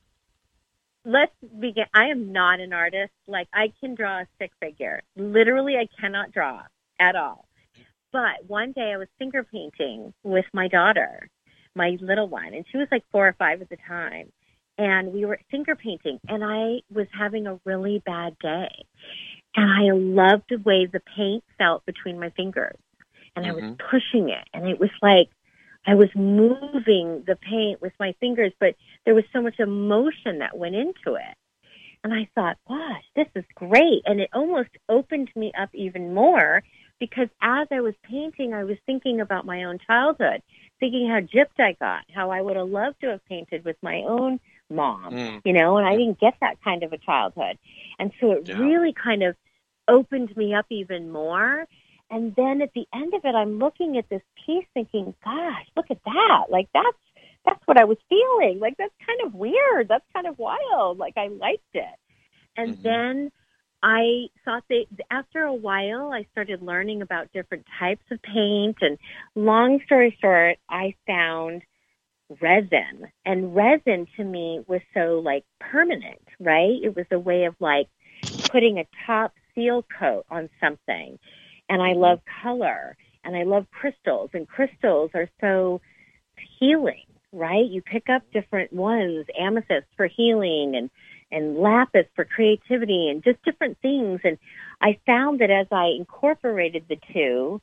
Let's begin. I am not an artist. Like, I can draw a stick figure. Literally, I cannot draw at all. But one day I was finger painting with my daughter, my little one, and she was like four or five at the time. And we were finger painting, and I was having a really bad day. And I loved the way the paint felt between my fingers. And mm-hmm. I was pushing it, and it was like I was moving the paint with my fingers, but there was so much emotion that went into it. And I thought, gosh, this is great. And it almost opened me up even more, because as I was painting, I was thinking about my own childhood, thinking how gypped I got, how I would have loved to have painted with my own mom, mm. you know, and I didn't get that kind of a childhood. And so it yeah. really kind of opened me up even more. And then at the end of it, I'm looking at this piece thinking, gosh, look at that. Like, that's that's what I was feeling. Like, that's kind of weird. That's kind of wild. Like, I liked it. And mm-hmm. then I thought that after a while, I started learning about different types of paint. And long story short, I found resin. And resin to me was so, like, permanent, right? It was a way of, like, putting a top seal coat on something. And I love color, and I love crystals, and crystals are so healing, right? You pick up different ones, amethyst for healing, and, and lapis for creativity, and just different things. And I found that as I incorporated the two,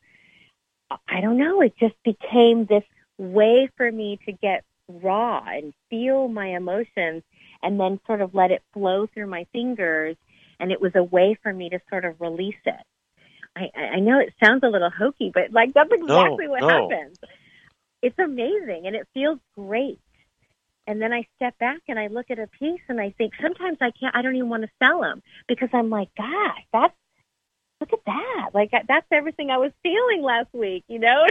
I don't know, it just became this way for me to get raw and feel my emotions and then sort of let it flow through my fingers. And it was a way for me to sort of release it. I, I know it sounds a little hokey, but like that's exactly no, what no. happens. It's amazing, and it feels great. And then I step back and I look at a piece, and I think sometimes I can't. I don't even want to sell them because I'm like, gosh, that's look at that. Like that's everything I was feeling last week, you know.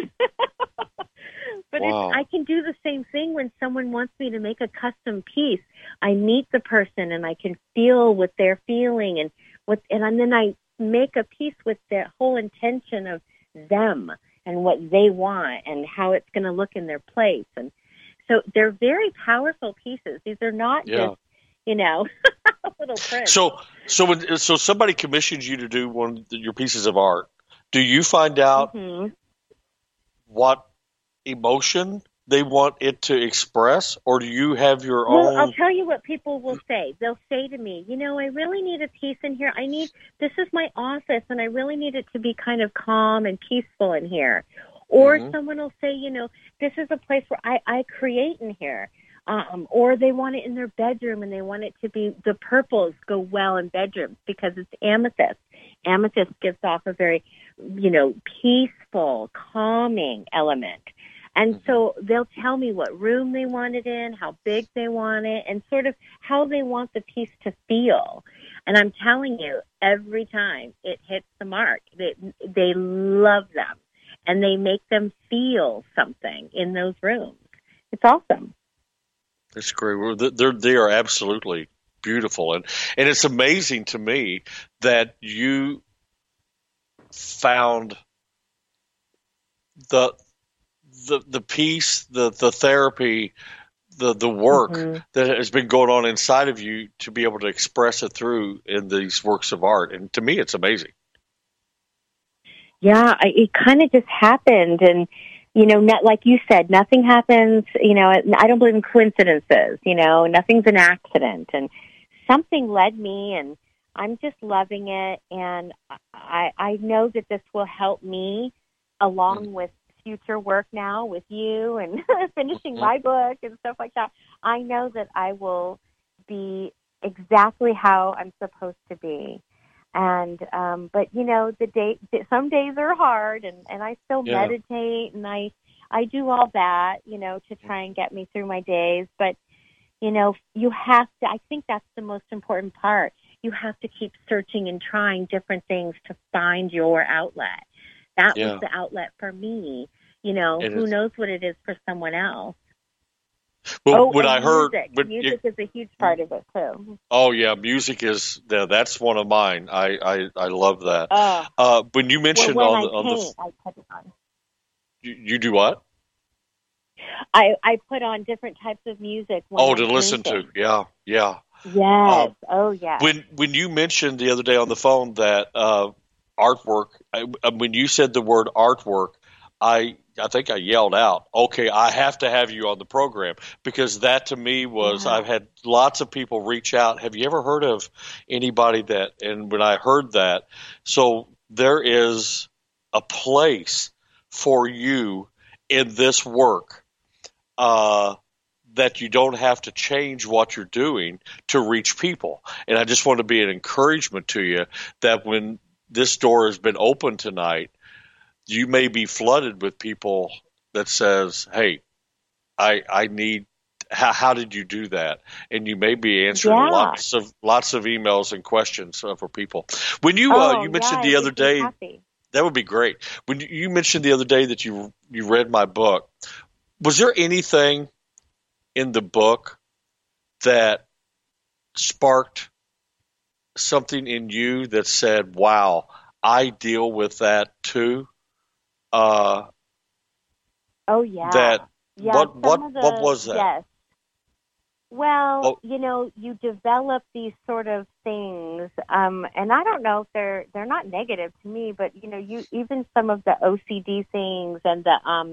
But wow. it's, I can do the same thing when someone wants me to make a custom piece. I meet the person, and I can feel what they're feeling, and what, and then I make a piece with the whole intention of them and what they want and how it's going to look in their place. And so they're very powerful pieces. These are not yeah. just, you know, little prints. So, so when so somebody commissions you to do one of your pieces of art, do you find out mm-hmm. what emotion they want it to express, or do you have your well, own? I'll tell you what people will say. They'll say to me, you know, I really need a piece in here. I need, this is my office, and I really need it to be kind of calm and peaceful in here. Or mm-hmm. someone will say, you know, this is a place where I, I create in here. Um, or they want it in their bedroom, and they want it to be, the purples go well in bedrooms because it's amethyst. Amethyst gives off a very, you know, peaceful, calming element. And Mhm. so they'll tell me what room they want it in, how big they want it, and sort of how they want the piece to feel. And I'm telling you, every time it hits the mark, they, they love them, and they make them feel something in those rooms. It's awesome. That's great. Well, th- They're they are absolutely beautiful, and and it's amazing to me that you found the the the peace, the the therapy, the the work hmm that has been going on inside of you to be able to express it through in these works of art. And to me, it's amazing. Yeah, I, it kind of just happened, and you know, not, like you said, nothing happens. You know, I don't believe in coincidences. You know, nothing's an accident, and something led me, and I'm just loving it. And I I know that this will help me along with future work now with you and finishing Mhm. my book and stuff like that. I know that I will be exactly how I'm supposed to be. And um but you know, the day some days are hard, and and I still Yeah. meditate, and I I do all that, you know, to try and get me through my days. But you know, you have to, I think that's the most important part. You have to keep searching and trying different things to find your outlet. That was Yeah. the outlet for me. You know, And who it's knows what it is for someone else. well Oh, when I and heard music. when Music you, is a huge part of it too. oh yeah, music is yeah, that's one of mine. I I, I love that. Uh, Uh, when you well, mentioned when on I the on the paint, I put it on. you, you do what? I, I put on different types of music when Oh, to I'm listen to. painting. Yeah, yeah. Yes. Um, Oh, yes. when when you mentioned the other day on the phone that uh, artwork, I, uh, when you said the word artwork, I I think I yelled out, "Okay, I have to have you on the program," because that to me was Yeah. I've had lots of people reach out. Have you ever heard of anybody that? And when I heard that, so there is a place for you in this work. Uh, that you don't have to change what you're doing to reach people. And I just want to be an encouragement to you that when this door has been open tonight, you may be flooded with people that says, "Hey, I I need how, how did you do that?" And you may be answering Yeah. lots of lots of emails and questions uh, for people. When you uh, Oh, you yeah, mentioned I the other would be day, happy. that would be great. When you you mentioned the other day that you you read my book, was there anything in the book that sparked something in you that said, "Wow, I deal with that too"? Uh, Oh, yeah. that Yeah, what some what of what the, was that? yes. Well, Well, you know, you develop these sort of things, um, and I don't know if they're they're not negative to me, but you know, you even some of the O C D things and the um,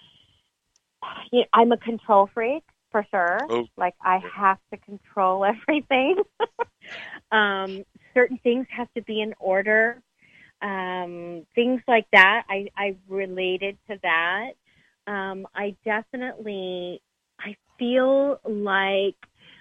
you know, I'm a control freak for sure. oh, Like I have to control everything. um, certain things have to be in order. Um, things like that. I I related to that. Um, I definitely I feel like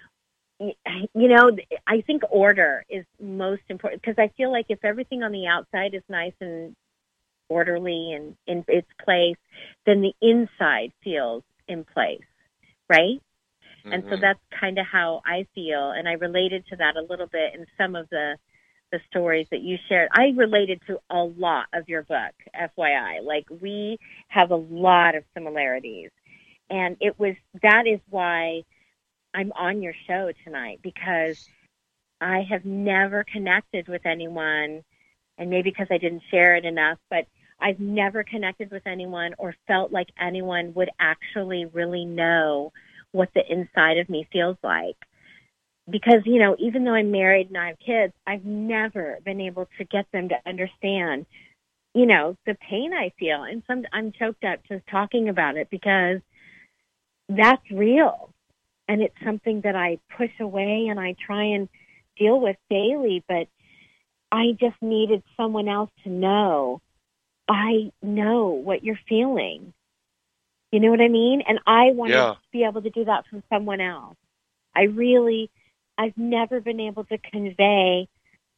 you know, I think order is most important because I feel like if everything on the outside is nice and orderly and in its place, then the inside feels in place, right? And so hmm that's kind of how I feel, and I related to that a little bit in some of the the stories that you shared. I related to a lot of your book, F Y I. Like we have a lot of similarities, and it was that is why I'm on your show tonight because I have never connected with anyone, and maybe because I didn't share it enough, but I've never connected with anyone or felt like anyone would actually really know what the inside of me feels like. Because, you know, even though I'm married and I have kids, I've never been able to get them to understand, you know, the pain I feel. And some, I'm choked up just talking about it because that's real. And it's something that I push away and I try and deal with daily, but I just needed someone else to know. I know what you're feeling. You know what I mean? And I wanted yeah, to be able to do that from someone else. I really, I've never been able to convey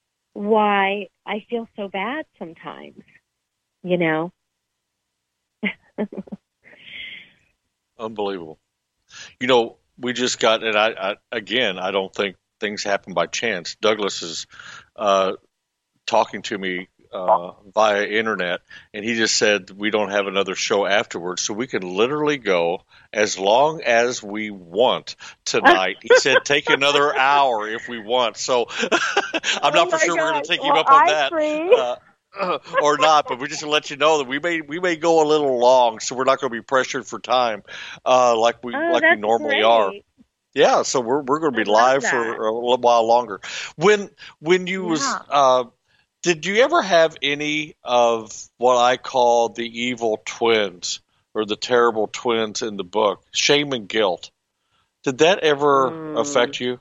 why I feel so bad sometimes, you know? Unbelievable. You know, we just got, and I, I again, I don't think things happen by chance. Douglas is uh, talking to me uh, via internet, and he just said we don't have another show afterwards, so we can literally go as long as we want tonight. He said take another hour if we want. So I'm Oh not for my sure we're going gosh. to take him Well, up on I'm that. free. Uh, or not, but we just to let you know that we may we may go a little long, so we're not going to be pressured for time uh, like we Oh, like we that's normally are. great. Yeah, so we're we're going to I be love live that. for a little while longer. When when you was Yeah. uh, did you ever have any of what I call the evil twins or the terrible twins in the book, shame and guilt? Did that ever Mm. affect you?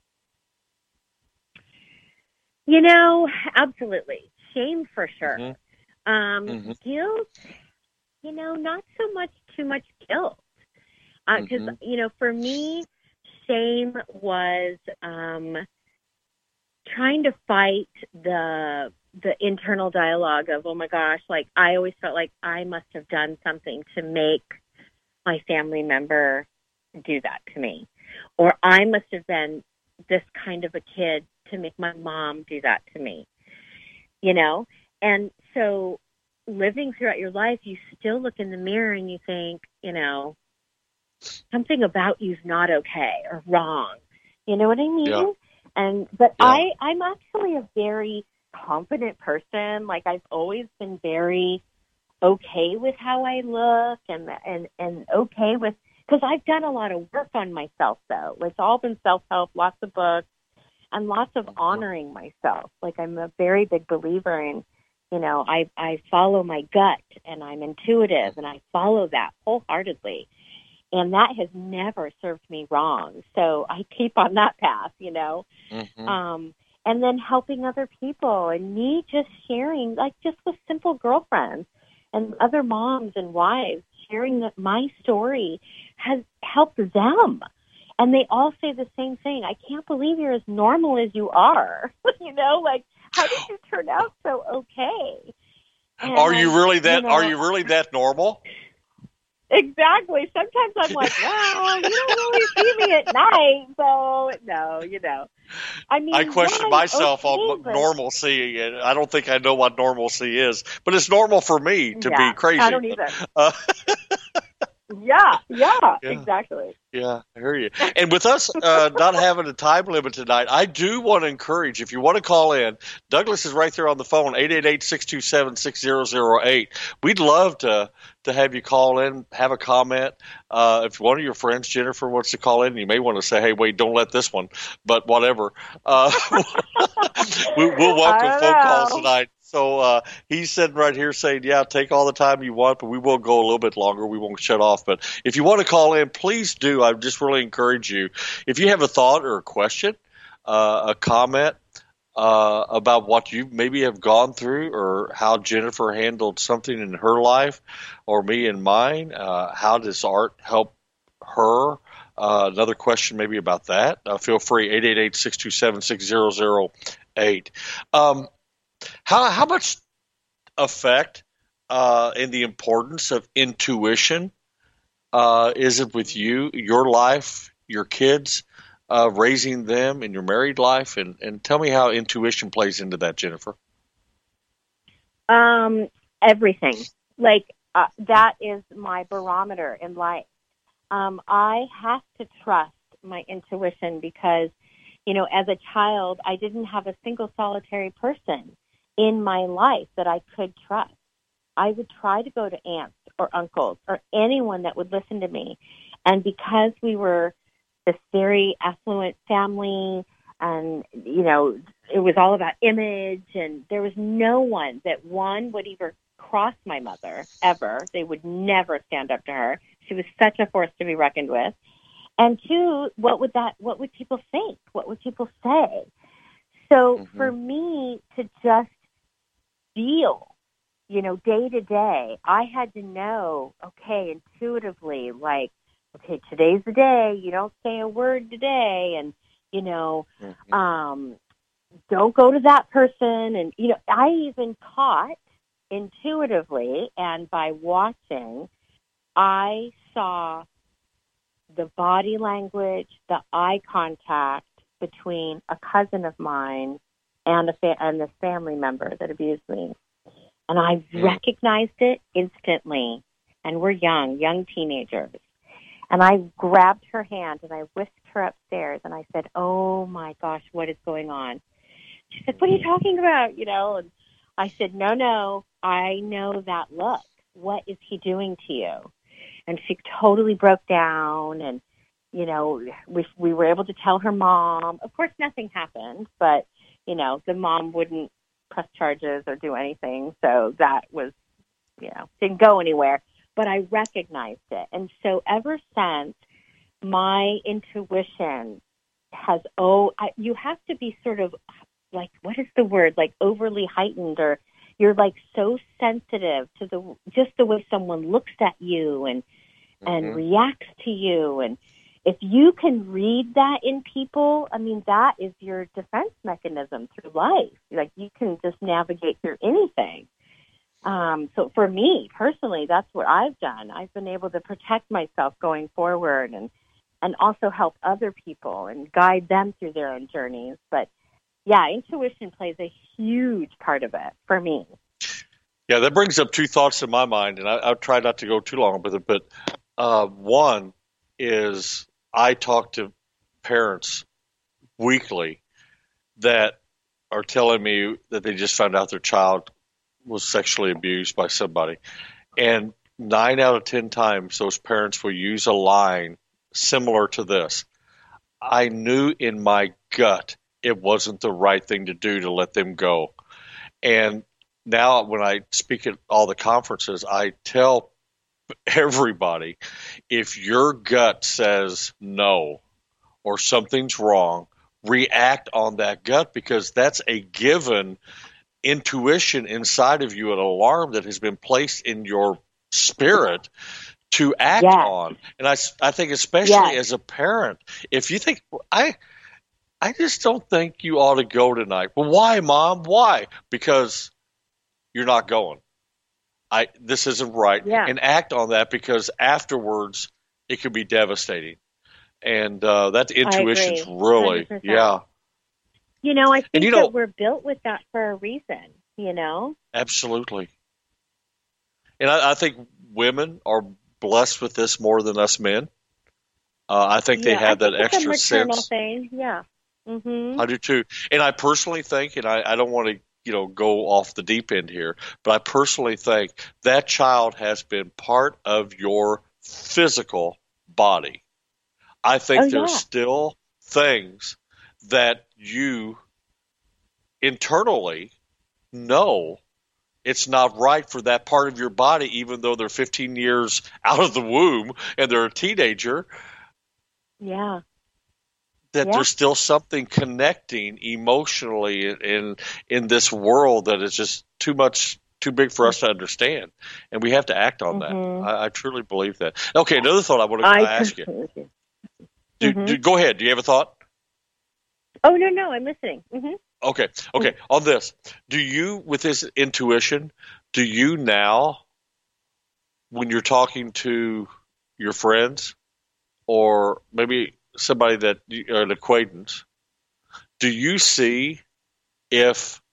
You know, absolutely. Shame for sure. Mhm. Um, Mhm. Guilt, you know, not so much too much guilt. Because, Mhm. you know, for me, shame was um, trying to fight the the internal dialogue of, oh my gosh, like I always felt like I must have done something to make my family member do that to me. Or I must have been this kind of a kid to make my mom do that to me, you know? And so living throughout your life, you still look in the mirror and you think, you know, something about you's not okay or wrong. You know what I mean? Yeah. And but Yeah. I, I'm actually a very confident person. Like I've always been very okay with how I look and and and okay with because I've done a lot of work on myself though. It's all been self-help, lots of books, and lots of honoring myself. Like I'm a very big believer in, you know, I I follow my gut and I'm intuitive and I follow that wholeheartedly. And that has never served me wrong. So I keep on that path, you know. Mhm. Um, and then helping other people and me just sharing, like just with simple girlfriends and other moms and wives, sharing that my story has helped them. And they all say the same thing. I can't believe you're as normal as you are. You know, like, how did you turn out so okay? And, Are you really that? you know, Are you really that normal? Exactly. Sometimes I'm like, well, you don't really see me at night, so no, you know. I mean, I question yeah, myself okay, on but normalcy, and I don't think I know what normalcy is. But it's normal for me to yeah, be crazy. I don't either. Uh, Yeah, yeah, yeah. exactly. Yeah, I hear you. And with us uh, not having a time limit tonight, I do want to encourage, if you want to call in, Douglas is right there on the phone, eight eight eight, six two seven, six zero zero eight. We'd love to to have you call in, have a comment. Uh, if one of your friends, Jennifer, wants to call in, you may want to say, hey, wait, don't let this one, but whatever. Uh, we, we'll welcome I phone calls know. tonight. So uh, he's sitting right here saying, yeah, take all the time you want, but we will go a little bit longer. We won't shut off. But if you want to call in, please do. I just really encourage you. If you have a thought or a question, uh, a comment uh, about what you maybe have gone through or how Jennifer handled something in her life or me in mine, uh, how does art help her? Uh, another question maybe about that. Uh, feel free, eight eight eight, six two seven, six zero zero eight. Um, How how much effect uh, in the importance of intuition uh, is it with you, your life, your kids, uh, raising them in your married life, and and tell me how intuition plays into that, Jennifer. Um, everything. Like uh, that is my barometer in life. Um, I have to trust my intuition because, you know, as a child, I didn't have a single solitary person in my life that I could trust. I would try to go to aunts or uncles or anyone that would listen to me. And because we were this very affluent family and, you know, it was all about image and there was no one that, one, would even cross my mother ever. They would never stand up to her. She was such a force to be reckoned with. And two, what would that, what would people think? What would people say? So Mhm. for me to just feel, you know, day to day, I had to know, okay, intuitively, like, okay, today's the day. You don't say a word today. And, you know, Mhm. um, don't go to that person. And, you know, I even caught intuitively and by watching, I saw the body language, the eye contact between a cousin of mine and a fa- and this family member that abused me. And I Mm. recognized it instantly. And we're young, young teenagers. And I grabbed her hand and I whisked her upstairs and I said, oh my gosh, what is going on? She said, what are you talking about? You know, and I said, no, no, I know that look. What is he doing to you? And she totally broke down, and, you know, we, we were able to tell her mom. Of course, nothing happened, but, you know, the mom wouldn't press charges or do anything. So that was, you know, didn't go anywhere. But I recognized it. And so ever since, my intuition has, oh, I, you have to be sort of like, what is the word? Like overly heightened, or you're like so sensitive to the just the way someone looks at you and mm-hmm. and reacts to you. And if you can read that in people, I mean, that is your defense mechanism through life. Like you can just navigate through anything. Um, so for me personally, that's what I've done. I've been able to protect myself going forward, and and also help other people and guide them through their own journeys. But yeah, intuition plays a huge part of it for me. Yeah, that brings up two thoughts in my mind, and I, I'll try not to go too long with it. But uh, one is I talk to parents weekly that are telling me that they just found out their child was sexually abused by somebody. And nine out of ten times, those parents will use a line similar to this. I knew in my gut it wasn't the right thing to do to let them go. And now when I speak at all the conferences, I tell everybody, if your gut says no or something's wrong, react on that gut, because that's a given intuition inside of you, an alarm that has been placed in your spirit to act yes. on. And I, I think especially yes. as a parent, if you think, I I just don't think you ought to go tonight. Well, why, Mom? Why? Because you're not going. I This isn't right. Yeah. And act on that, because afterwards it could be devastating. And uh, that intuition's really, one hundred percent. yeah. You know, I think and, you that know, we're built with that for a reason, you know? Absolutely. And I, I think women are blessed with this more than us men. Uh, I think they yeah, have I that think extra it's a maternal sense. Thing. Yeah. Mm-hmm. I do too. And I personally think, and I, I don't want to, you know, go off the deep end here, but I personally think that child has been part of your physical body. I think oh, there's yeah. still things that you internally know it's not right for that part of your body, even though they're fifteen years out of the womb and they're a teenager. Yeah. That yeah. there's still something connecting emotionally in, in in this world that is just too much, too big for us to understand, and we have to act on mm-hmm. that. I, I truly believe that. Okay, another thought I want to I ask you. Do, mm-hmm. do, go ahead. Do you have a thought? Oh no, no, I'm listening. Mm-hmm. Okay, okay. Mm-hmm. On this, do you, with this intuition, do you now, when you're talking to your friends, or maybe somebody that or an acquaintance, do you see if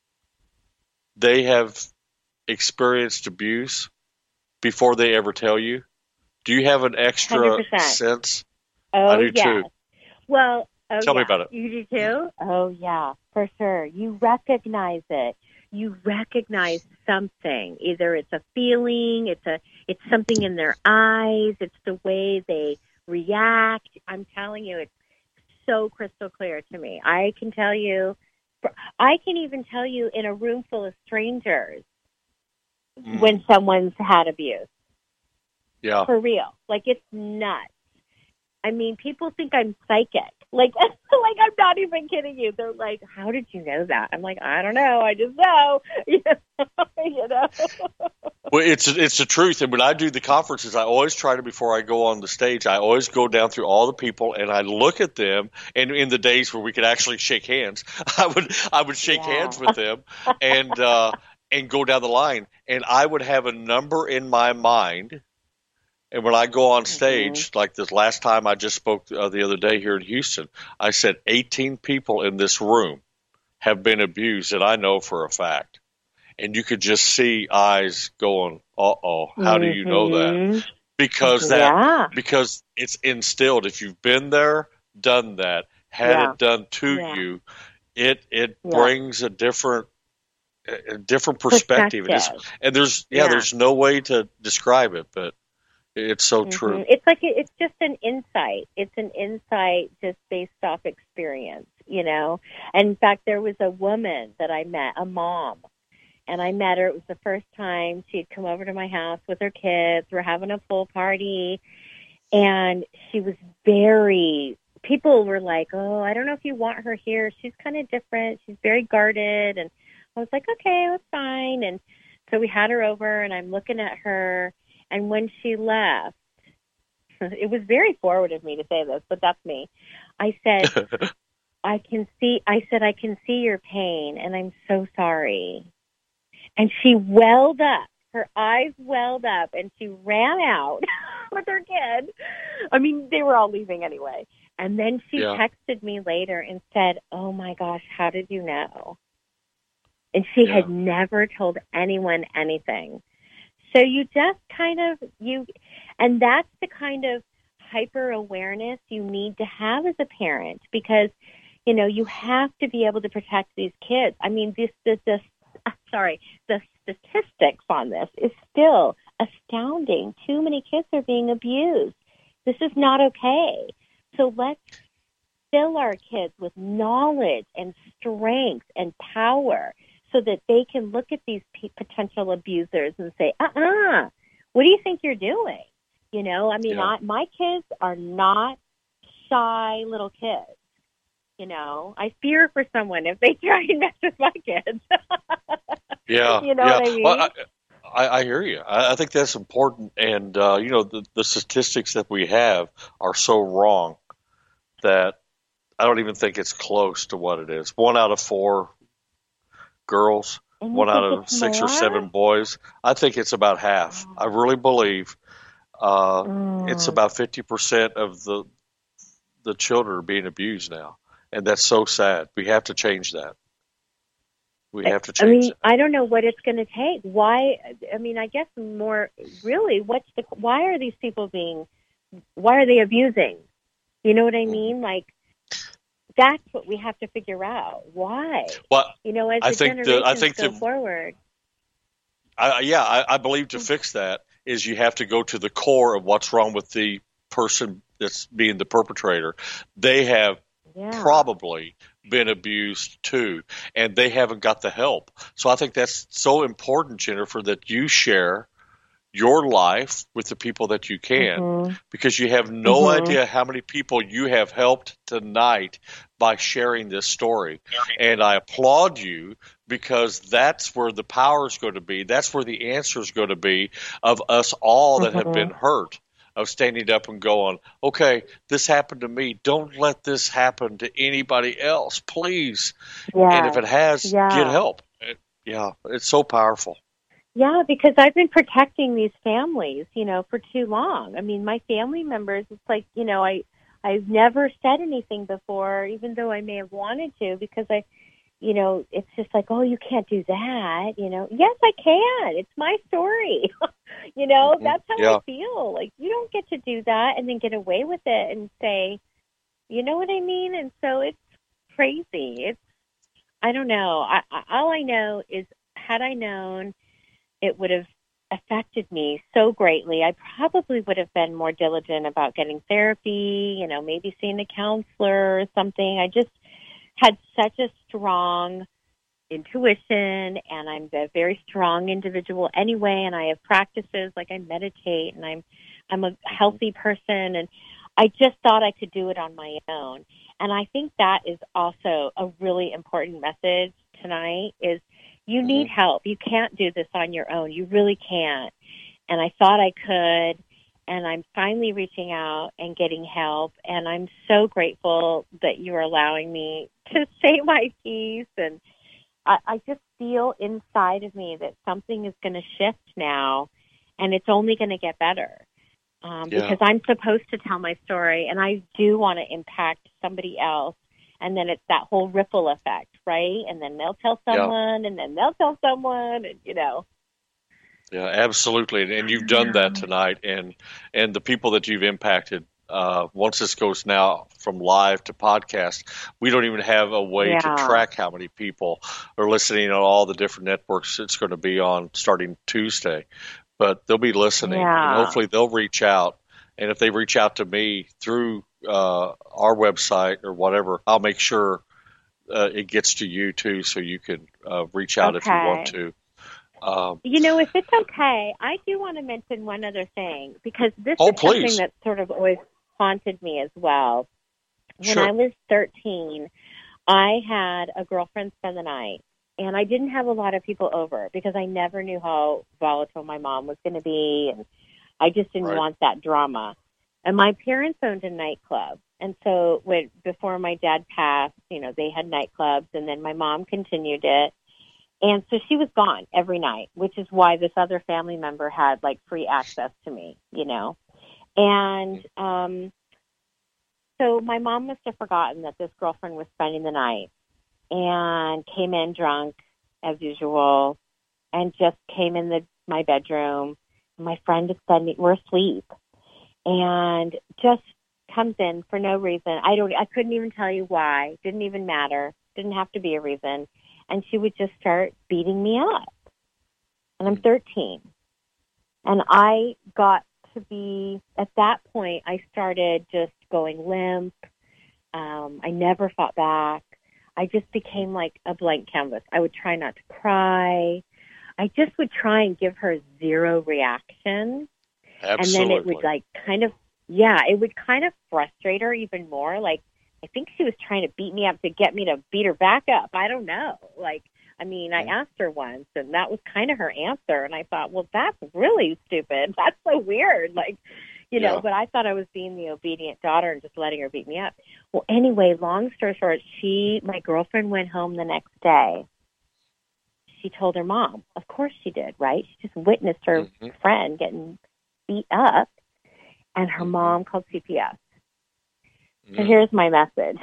they have experienced abuse before they ever tell you? Do you have an extra one hundred percent sense? Oh, I do yes. too. Well, oh, tell yeah. me about it. You do too? Oh, yeah, for sure. You recognize it. You recognize something. Either it's a feeling, it's a, it's something in their eyes, it's the way they react. I'm telling you, it's so crystal clear to me. I can tell you, I can even tell you in a room full of strangers mm. when someone's had abuse. Yeah. For real. Like, it's nuts. I mean, people think I'm psychic. Like, like I'm not even kidding you. They're like, how did you know that? I'm like, I don't know. I just know. You know? Well, it's it's the truth. And when I do the conferences, I always try to, before I go on the stage, I always go down through all the people and I look at them. And in the days where we could actually shake hands, I would I would shake yeah. hands with them and uh, and go down the line. And I would have a number in my mind And when I go on Mm-hmm. stage, like this last time I just spoke uh, the other day here in Houston, I said eighteen people in this room have been abused, and I know for a fact. And you could just see eyes going, uh-oh, how do you know that? Mm-hmm. Because that, Yeah. because it's instilled. If you've been there, done that, had Yeah. it done to Yeah. you, it it Yeah. brings a different a different perspective. It is, Perspective. and there's yeah, Yeah. there's no way to describe it, but it's so hmm true. It's like it, it's just an insight. It's an insight just based off experience, you know. And in fact, there was a woman that I met, a mom, and I met her. It was the first time she had come over to my house with her kids. We're having a pool party, and she was very. People were like, "Oh, I don't know if you want her here. She's kind of different. She's very guarded." And I was like, "Okay, that's fine." And so we had her over, and I'm looking at her. And when she left, it was very forward of me to say this, but that's me. I said, I can see, I said, I can see your pain, and I'm so sorry. And she welled up. Her eyes welled up, and she ran out with her kid. I mean, they were all leaving anyway. And then she Yeah. texted me later and said, oh, my gosh, how did you know? And she Yeah. had never told anyone anything. So you just kind of, you, and that's the kind of hyper awareness you need to have as a parent, because, you know, you have to be able to protect these kids. I mean, this, this, this, sorry, the statistics on this is still astounding. Too many kids are being abused. This is not okay. So let's fill our kids with knowledge and strength and power, so that they can look at these p- potential abusers and say, uh-uh, what do you think you're doing? You know, I mean, Yeah. I, my kids are not shy little kids. You know, I fear for someone if they try and mess with my kids. Yeah, You know yeah. what I mean? Well, I, I, I hear you. I, I think that's important. And, uh, you know, the, the statistics that we have are so wrong that I don't even think it's close to what it is. One out of four girls, And you one out think of it's six or more? seven boys. I think it's about half. I really believe uh, it's Mm. about fifty percent of the the children are being abused now. And that's so sad. We have to change that. We have to I change mean, that. I don't know what it's going to take. Why? I mean, I guess more really, what's the? Why are these people being? Why are they abusing? You know what I mean? Like, that's what we have to figure out. Why? Well, You know, as I the think the generations I think go the forward. I, yeah, I, I believe to fix that is you have to go to the core of what's wrong with the person that's being the perpetrator. They have Yeah. probably been abused too, and they haven't got the help. So I think that's so important, Jennifer, that you share your life with the people that you can, Mhm. because you have no Mhm. idea how many people you have helped tonight by sharing this story. And I applaud you, because that's where the power is going to be. That's where the answer is going to be, of us all that have been Mhm. hurt, of standing up and going, okay, this happened to me. Don't let this happen to anybody else, please. And if Yeah. it has, Yeah. get help. It- yeah, it's so powerful. Yeah, because I've been protecting these families, you know, for too long. I mean, my family members, it's like, you know, I, I've never said anything before, even though I may have wanted to, because I, you know, it's just like, oh, you can't do that, you know. Yes, I can. It's my story. You know, Mhm. that's how Yeah. I feel. Like, you don't get to do that and then get away with it and say, you know what I mean? And so it's crazy. It's, I don't know. I, I, all I know is, had I known, it would have affected me so greatly. I probably would have been more diligent about getting therapy, you know, maybe seeing a counselor or something. I just had such a strong intuition, and I'm a very strong individual anyway, and I have practices, like I meditate, and I'm I'm a healthy person, and I just thought I could do it on my own. And I think that is also a really important message tonight, is you need Mhm. help. You can't do this on your own. You really can't. And I thought I could, and I'm finally reaching out and getting help, and I'm so grateful that you're allowing me to say my piece. And I, I just feel inside of me that something is going to shift now, and it's only going to get better. um, Yeah. because I'm supposed to tell my story, and I do want to impact somebody else. And then it's that whole ripple effect, right? And then they'll tell Yeah. someone, and then they'll tell someone, and, you know. Yeah, absolutely. And, and you've done that tonight. And, and the people that you've impacted, uh, once this goes now from live to podcast, we don't even have a way Yeah. to track how many people are listening on all the different networks it's going to be on starting Tuesday. But they'll be listening, Yeah. and hopefully they'll reach out. And if they reach out to me through uh, our website or whatever, I'll make sure uh, it gets to you too, so you can uh, reach out if you want to. Um, You know, if it's okay, I do want to mention one other thing, because this Oh, is something please. that sort of always haunted me as well. When Sure. I was thirteen, I had a girlfriend spend the night, and I didn't have a lot of people over because I never knew how volatile my mom was going to be, and I just didn't Right. want that drama. And my parents owned a nightclub, and so when, before my dad passed, you know, they had nightclubs, and then my mom continued it. And so she was gone every night, which is why this other family member had like free access to me, you know. And um, so my mom must have forgotten that this girlfriend was spending the night and came in drunk as usual and just came in the my bedroom. My friend is spending, we're asleep, and just comes in for no reason. I don't, I couldn't even tell you why. Didn't even matter. Didn't have to be a reason. And she would just start beating me up. And I'm thirteen. And I got to be, at that point, I started just going limp. Um, I never fought back. I just became like a blank canvas. I would try not to cry. I just would try and give her zero reaction. Absolutely. And then it would like kind of, yeah, it would kind of frustrate her even more. Like, I think she was trying to beat me up to get me to beat her back up. I don't know. Like, I mean, I asked her once, and that was kind of her answer. And I thought, well, that's really stupid. That's so weird. Like, you know, Yeah. but I thought I was being the obedient daughter and just letting her beat me up. Well, anyway, long story short, she, my girlfriend went home the next day. She told her mom. Of course she did, right? She just witnessed her Mm-hmm. friend getting beat up, and her Mhm. mom called C P S. So Mm. here's my message.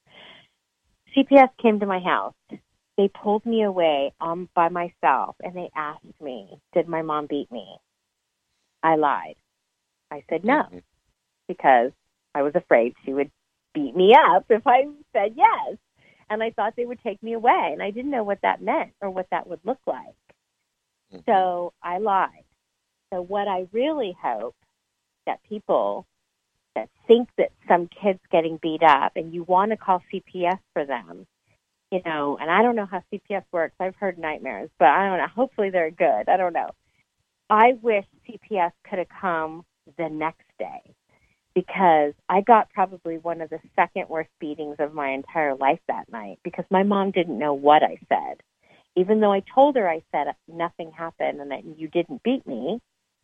C P S came to my house. They pulled me away um, by myself, and they asked me, did my mom beat me? I lied. I said no, Mhm. because I was afraid she would beat me up if I said yes. And I thought they would take me away, and I didn't know what that meant or what that would look like. Mhm. So I lied. So what I really hope that people that think that some kid's getting beat up and you want to call C P S for them, you know, and I don't know how C P S works. I've heard nightmares, but I don't know. Hopefully they're good. I don't know. I wish C P S could have come the next day, because I got probably one of the second worst beatings of my entire life that night, because my mom didn't know what I said. Even though I told her, I said nothing happened and that you didn't beat me,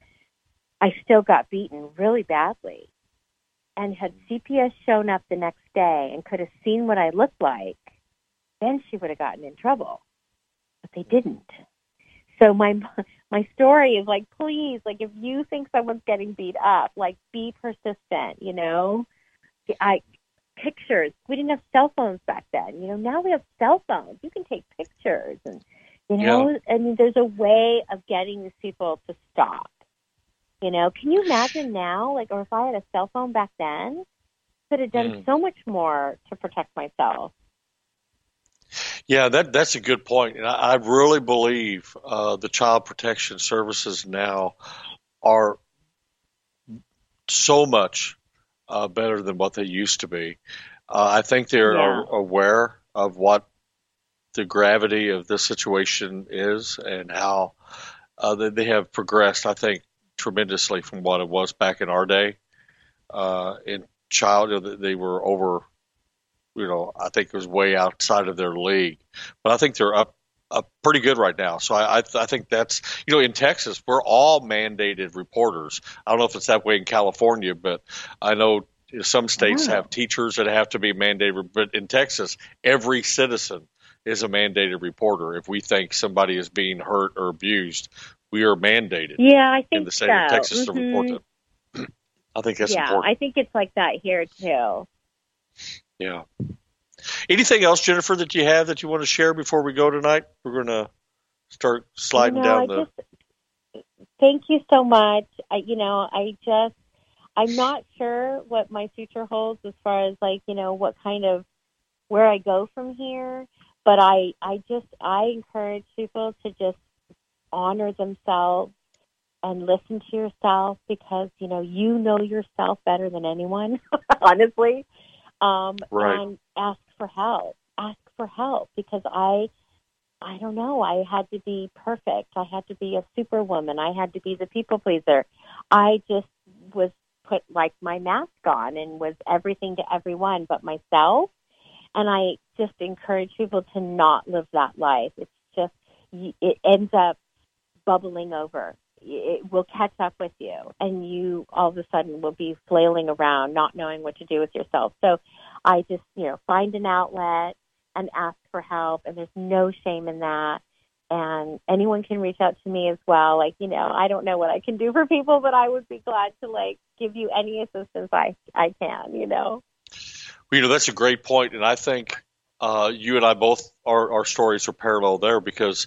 I still got beaten really badly. And had C P S shown up the next day and could have seen what I looked like, then she would have gotten in trouble. But they didn't. So my my story is like, please, like if you think someone's getting beat up, like be persistent, you know. I pictures. We didn't have cell phones back then. You know, now we have cell phones. You can take pictures, and you know, Yeah. I mean, there's a way of getting these people to stop. You know, can you imagine now, like, or if I had a cell phone back then, could have done Mm. so much more to protect myself. Yeah, that that's a good point, and I, I really believe uh, the child protection services now are so much uh, better than what they used to be. Uh, I think they're Yeah. a- aware of what the gravity of this situation is and how uh, they, they have progressed, I think, tremendously from what it was back in our day. Uh, in child, you know, they were over, you know, I think it was way outside of their league, but I think they're up, up pretty good right now. So I, I, I think that's, you know, in Texas, we're all mandated reporters. I don't know if it's that way in California, but I know some states Oh. have teachers that have to be mandated, but in Texas, every citizen is a mandated reporter. If we think somebody is being hurt or abused, we are mandated Yeah, I in think the state so. of Texas to report Mhm. them. I think that's yeah, important. I think it's like that here too. Yeah. Anything else, Jennifer, that you have that you want to share before we go tonight? We're going to start sliding You know, down I the. just thank you so much. I, you know, I just I'm not sure what my future holds as far as like you know what kind of where I go from here. But I, I just I encourage people to just honor themselves and listen to yourself because you know you know yourself better than anyone, honestly. Um, Right. And ask for help. Ask for help because I, I don't know. I had to be perfect. I had to be a superwoman. I had to be the people pleaser. I just was put like my mask on and was everything to everyone but myself. And I just encourage people to not live that life. It's just, it ends up bubbling over. It will catch up with you, and you all of a sudden will be flailing around, not knowing what to do with yourself. So I just, you know, find an outlet and ask for help, and there's no shame in that. And anyone can reach out to me as well. Like, you know, I don't know what I can do for people, but I would be glad to, like, give you any assistance I, I can, you know. Well, you know, that's a great point, and I think uh, you and I both, our, our stories are parallel there because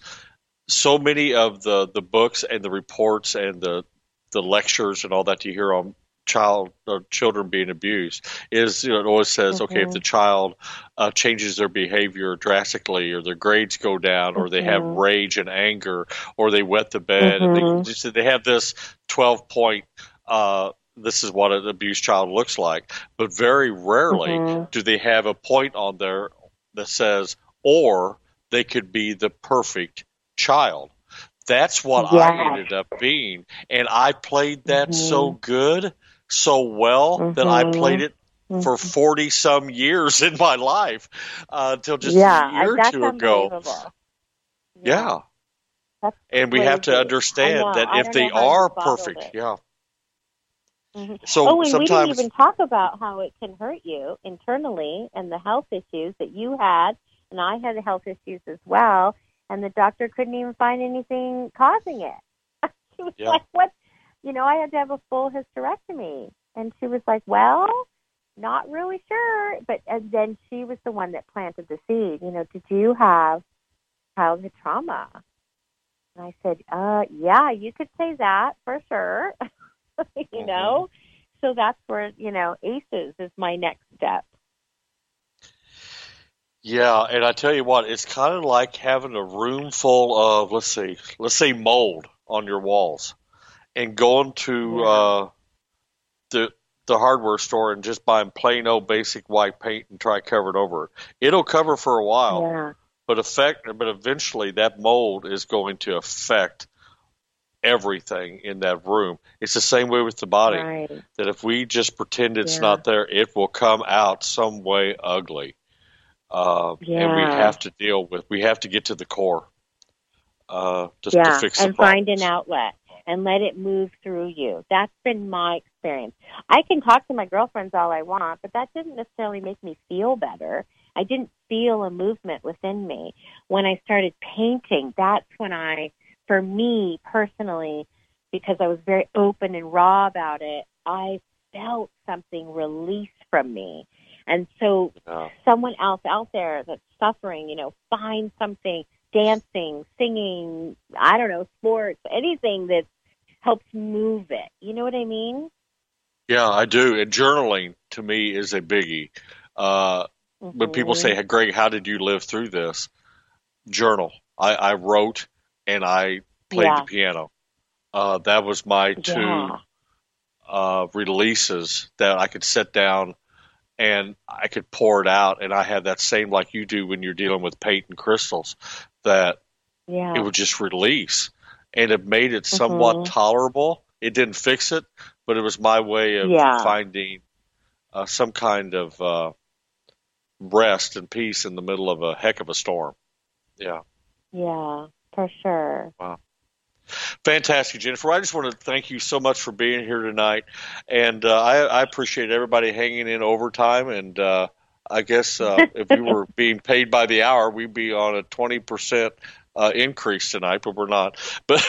so many of the, the books and the reports and the the lectures and all that you hear on child uh, children being abused is, you know, it always says, mm-hmm. okay, if the child uh, changes their behavior drastically or their grades go down or mm-hmm. they have rage and anger or they wet the bed, mm-hmm. and they, just, they have this twelve point uh, this is what an abused child looks like. But very rarely mm-hmm. do they have a point on there that says, or they could be the perfect child. That's what yeah. I ended up being. And I played that mm-hmm. so good, so well, mm-hmm. that I played it mm-hmm. for forty some years in my life uh, until just yeah, a year or two ago. Yeah. yeah. That's and we crazy. have to understand that I if they are perfect, it. yeah. Mm-hmm. So oh, and sometimes, we didn't even talk about how it can hurt you internally and the health issues that you had, and I had health issues as well. And the doctor couldn't even find anything causing it. She was yeah. like, what? You know, I had to have a full hysterectomy. And she was like, well, not really sure. But and then she was the one that planted the seed. You know, did you have childhood trauma? And I said, uh, yeah, you could say that for sure. you mm-hmm. know? So that's where, you know, ACEs is my next step. Yeah, and I tell you what, it's kind of like having a room full of, let's see, let's say mold on your walls, and going to yeah. uh, the the hardware store and just buying plain old basic white paint and try to cover it over. It'll cover for a while, yeah. but affect, but eventually that mold is going to affect everything in that room. It's the same way with the body. Right. That if we just pretend it's yeah. not there, it will come out some way ugly. Uh, yeah. And we have to deal with, we have to get to the core uh, just yeah. to fix the and problems. Find an outlet and let it move through you. That's been my experience. I can talk to my girlfriends all I want, but that didn't necessarily make me feel better. I didn't feel a movement within me. When I started painting, that's when I, for me personally, because I was very open and raw about it, I felt something release from me. And so yeah. someone else out there that's suffering, you know, find something, dancing, singing, I don't know, sports, anything that helps move it. You know what I mean? Yeah, I do. And journaling, to me, is a biggie. Uh, mm-hmm. When people say, hey, Greg, how did you live through this? Journal. I, I wrote and I played yeah. the piano. Uh, that was my two yeah. uh, releases that I could sit down and I could pour it out, and I had that same like you do when you're dealing with paint and crystals, that yeah. it would just release, and it made it somewhat mm-hmm. tolerable. It didn't fix it, but it was my way of yeah. finding uh, some kind of uh, rest and peace in the middle of a heck of a storm. Yeah. Yeah, for sure. Wow. Fantastic, Jennifer. I just want to thank you so much for being here tonight, and uh, I, I appreciate everybody hanging in overtime. And uh, I guess uh, if we were being paid by the hour, we'd be on a twenty percent uh, increase tonight, but we're not. But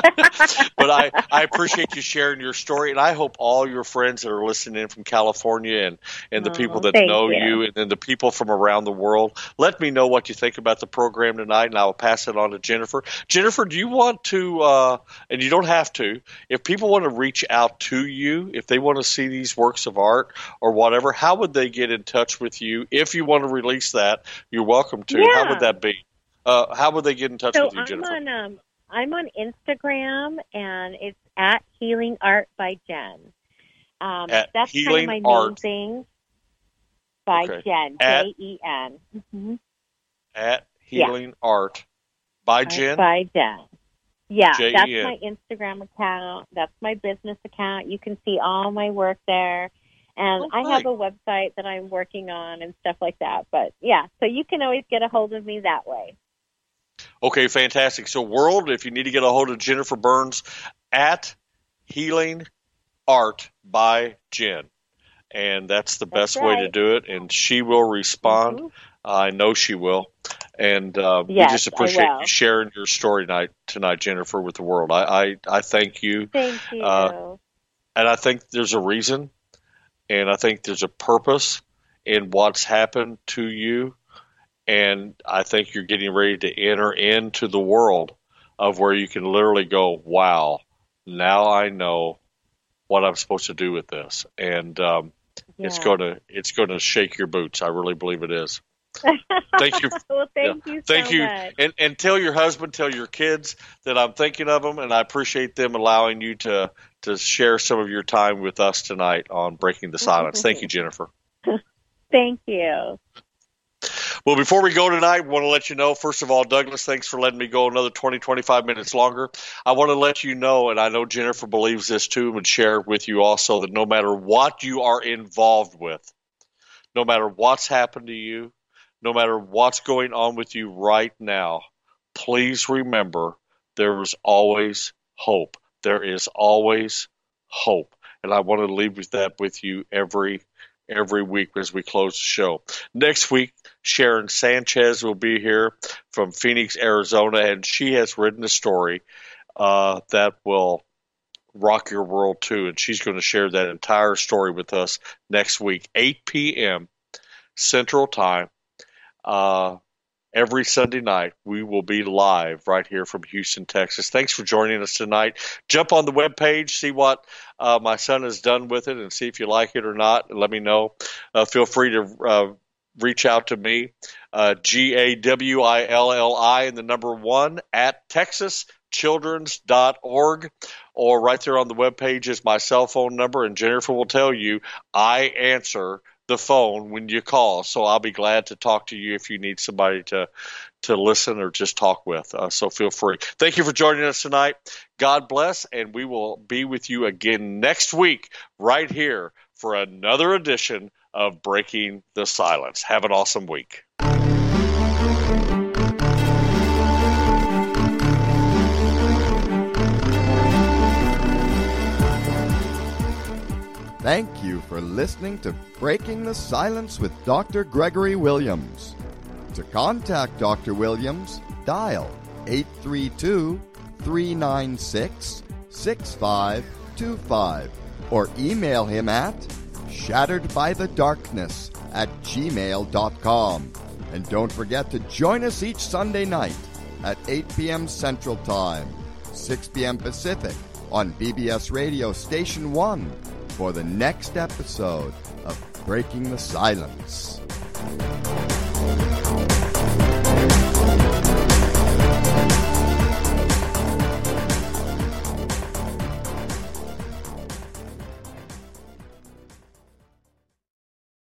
but I, I appreciate you sharing your story, and I hope all your friends that are listening in from California and, and the Oh, people that thank know you. you and then the people from around the world, let me know what you think about the program tonight, and I will pass it on to Jennifer. Jennifer, do you want to, uh, and you don't have to, if people want to reach out to you, if they want to see these works of art or whatever, how would they get in touch with you? If you want to release that, you're welcome to. Yeah. How would that be? Uh, how would they get in touch So with you, I'm Jennifer? on um, I'm on Instagram, and it's at Healing Art by Jen. Um, At that's Healing kind of my main Art. thing. By Okay. Jen, At- J E N. Mm-hmm. At Yeah. Healing Art by Jen? By Jen. Yeah, J E N. that's my Instagram account. That's my business account. You can see all my work there. And Oh, I have nice. a website that I'm working on and stuff like that. But, yeah, so you can always get a hold of me that way. Okay, fantastic. So, world, if you need to get a hold of Jennifer Burns, at Healing Art by Jen. And that's the That's best way to right. do it. And she will respond. Mhm. I know she will. And uh, we Yes, just I appreciate will. you sharing your story tonight, tonight, Jennifer, with the world. I, I, I thank you. Thank you. Uh, And I think there's a reason, and I think there's a purpose in what's happened to you. And I think you're getting ready to enter into the world of where you can literally go, wow, now I know what I'm supposed to do with this. And um, yeah. it's going to it's going to shake your boots. I really believe it is. Thank you. Well, thank you so Thank you. much. And, and tell your husband, tell your kids that I'm thinking of them, and I appreciate them allowing you to, to share some of your time with us tonight on Breaking the Silence. Thank you, Jennifer. Thank you. Well, before we go tonight, I want to let you know, first of all, Douglas, thanks for letting me go another twenty, twenty-five minutes longer. I want to let you know, and I know Jennifer believes this too, and would share with you also, that no matter what you are involved with, no matter what's happened to you, no matter what's going on with you right now, please remember there is always hope. There is always hope. And I want to leave with that with you every every week as we close the show. Next week, Sharon Sanchez will be here from Phoenix, Arizona, and she has written a story uh, that will rock your world too. And she's going to share that entire story with us next week, eight p.m. Central Time. Uh, every Sunday night, we will be live right here from Houston, Texas. Thanks for joining us tonight. Jump on the webpage, see what uh, my son has done with it, and see if you like it or not. Let me know. Uh, feel free to uh, reach out to me, uh, G A W I L L I and the number one at texas children's dot org, or right there on the webpage is my cell phone number, and Jennifer will tell you I answer the phone when you call, so I'll be glad to talk to you if you need somebody to to listen or just talk with. Uh, so feel free. Thank you for joining us tonight. God bless, and we will be with you again next week right here for another edition of Breaking the Silence. Have an awesome week. Thank you for listening to Breaking the Silence with Doctor Gregory Williams. To contact Doctor Williams, dial eight three two, three nine six, six five two five or email him at shatteredbythedarkness at gmail dot com. And don't forget to join us each Sunday night at eight p.m. Central Time, six p.m. Pacific on B B S Radio Station one for the next episode of Breaking the Silence.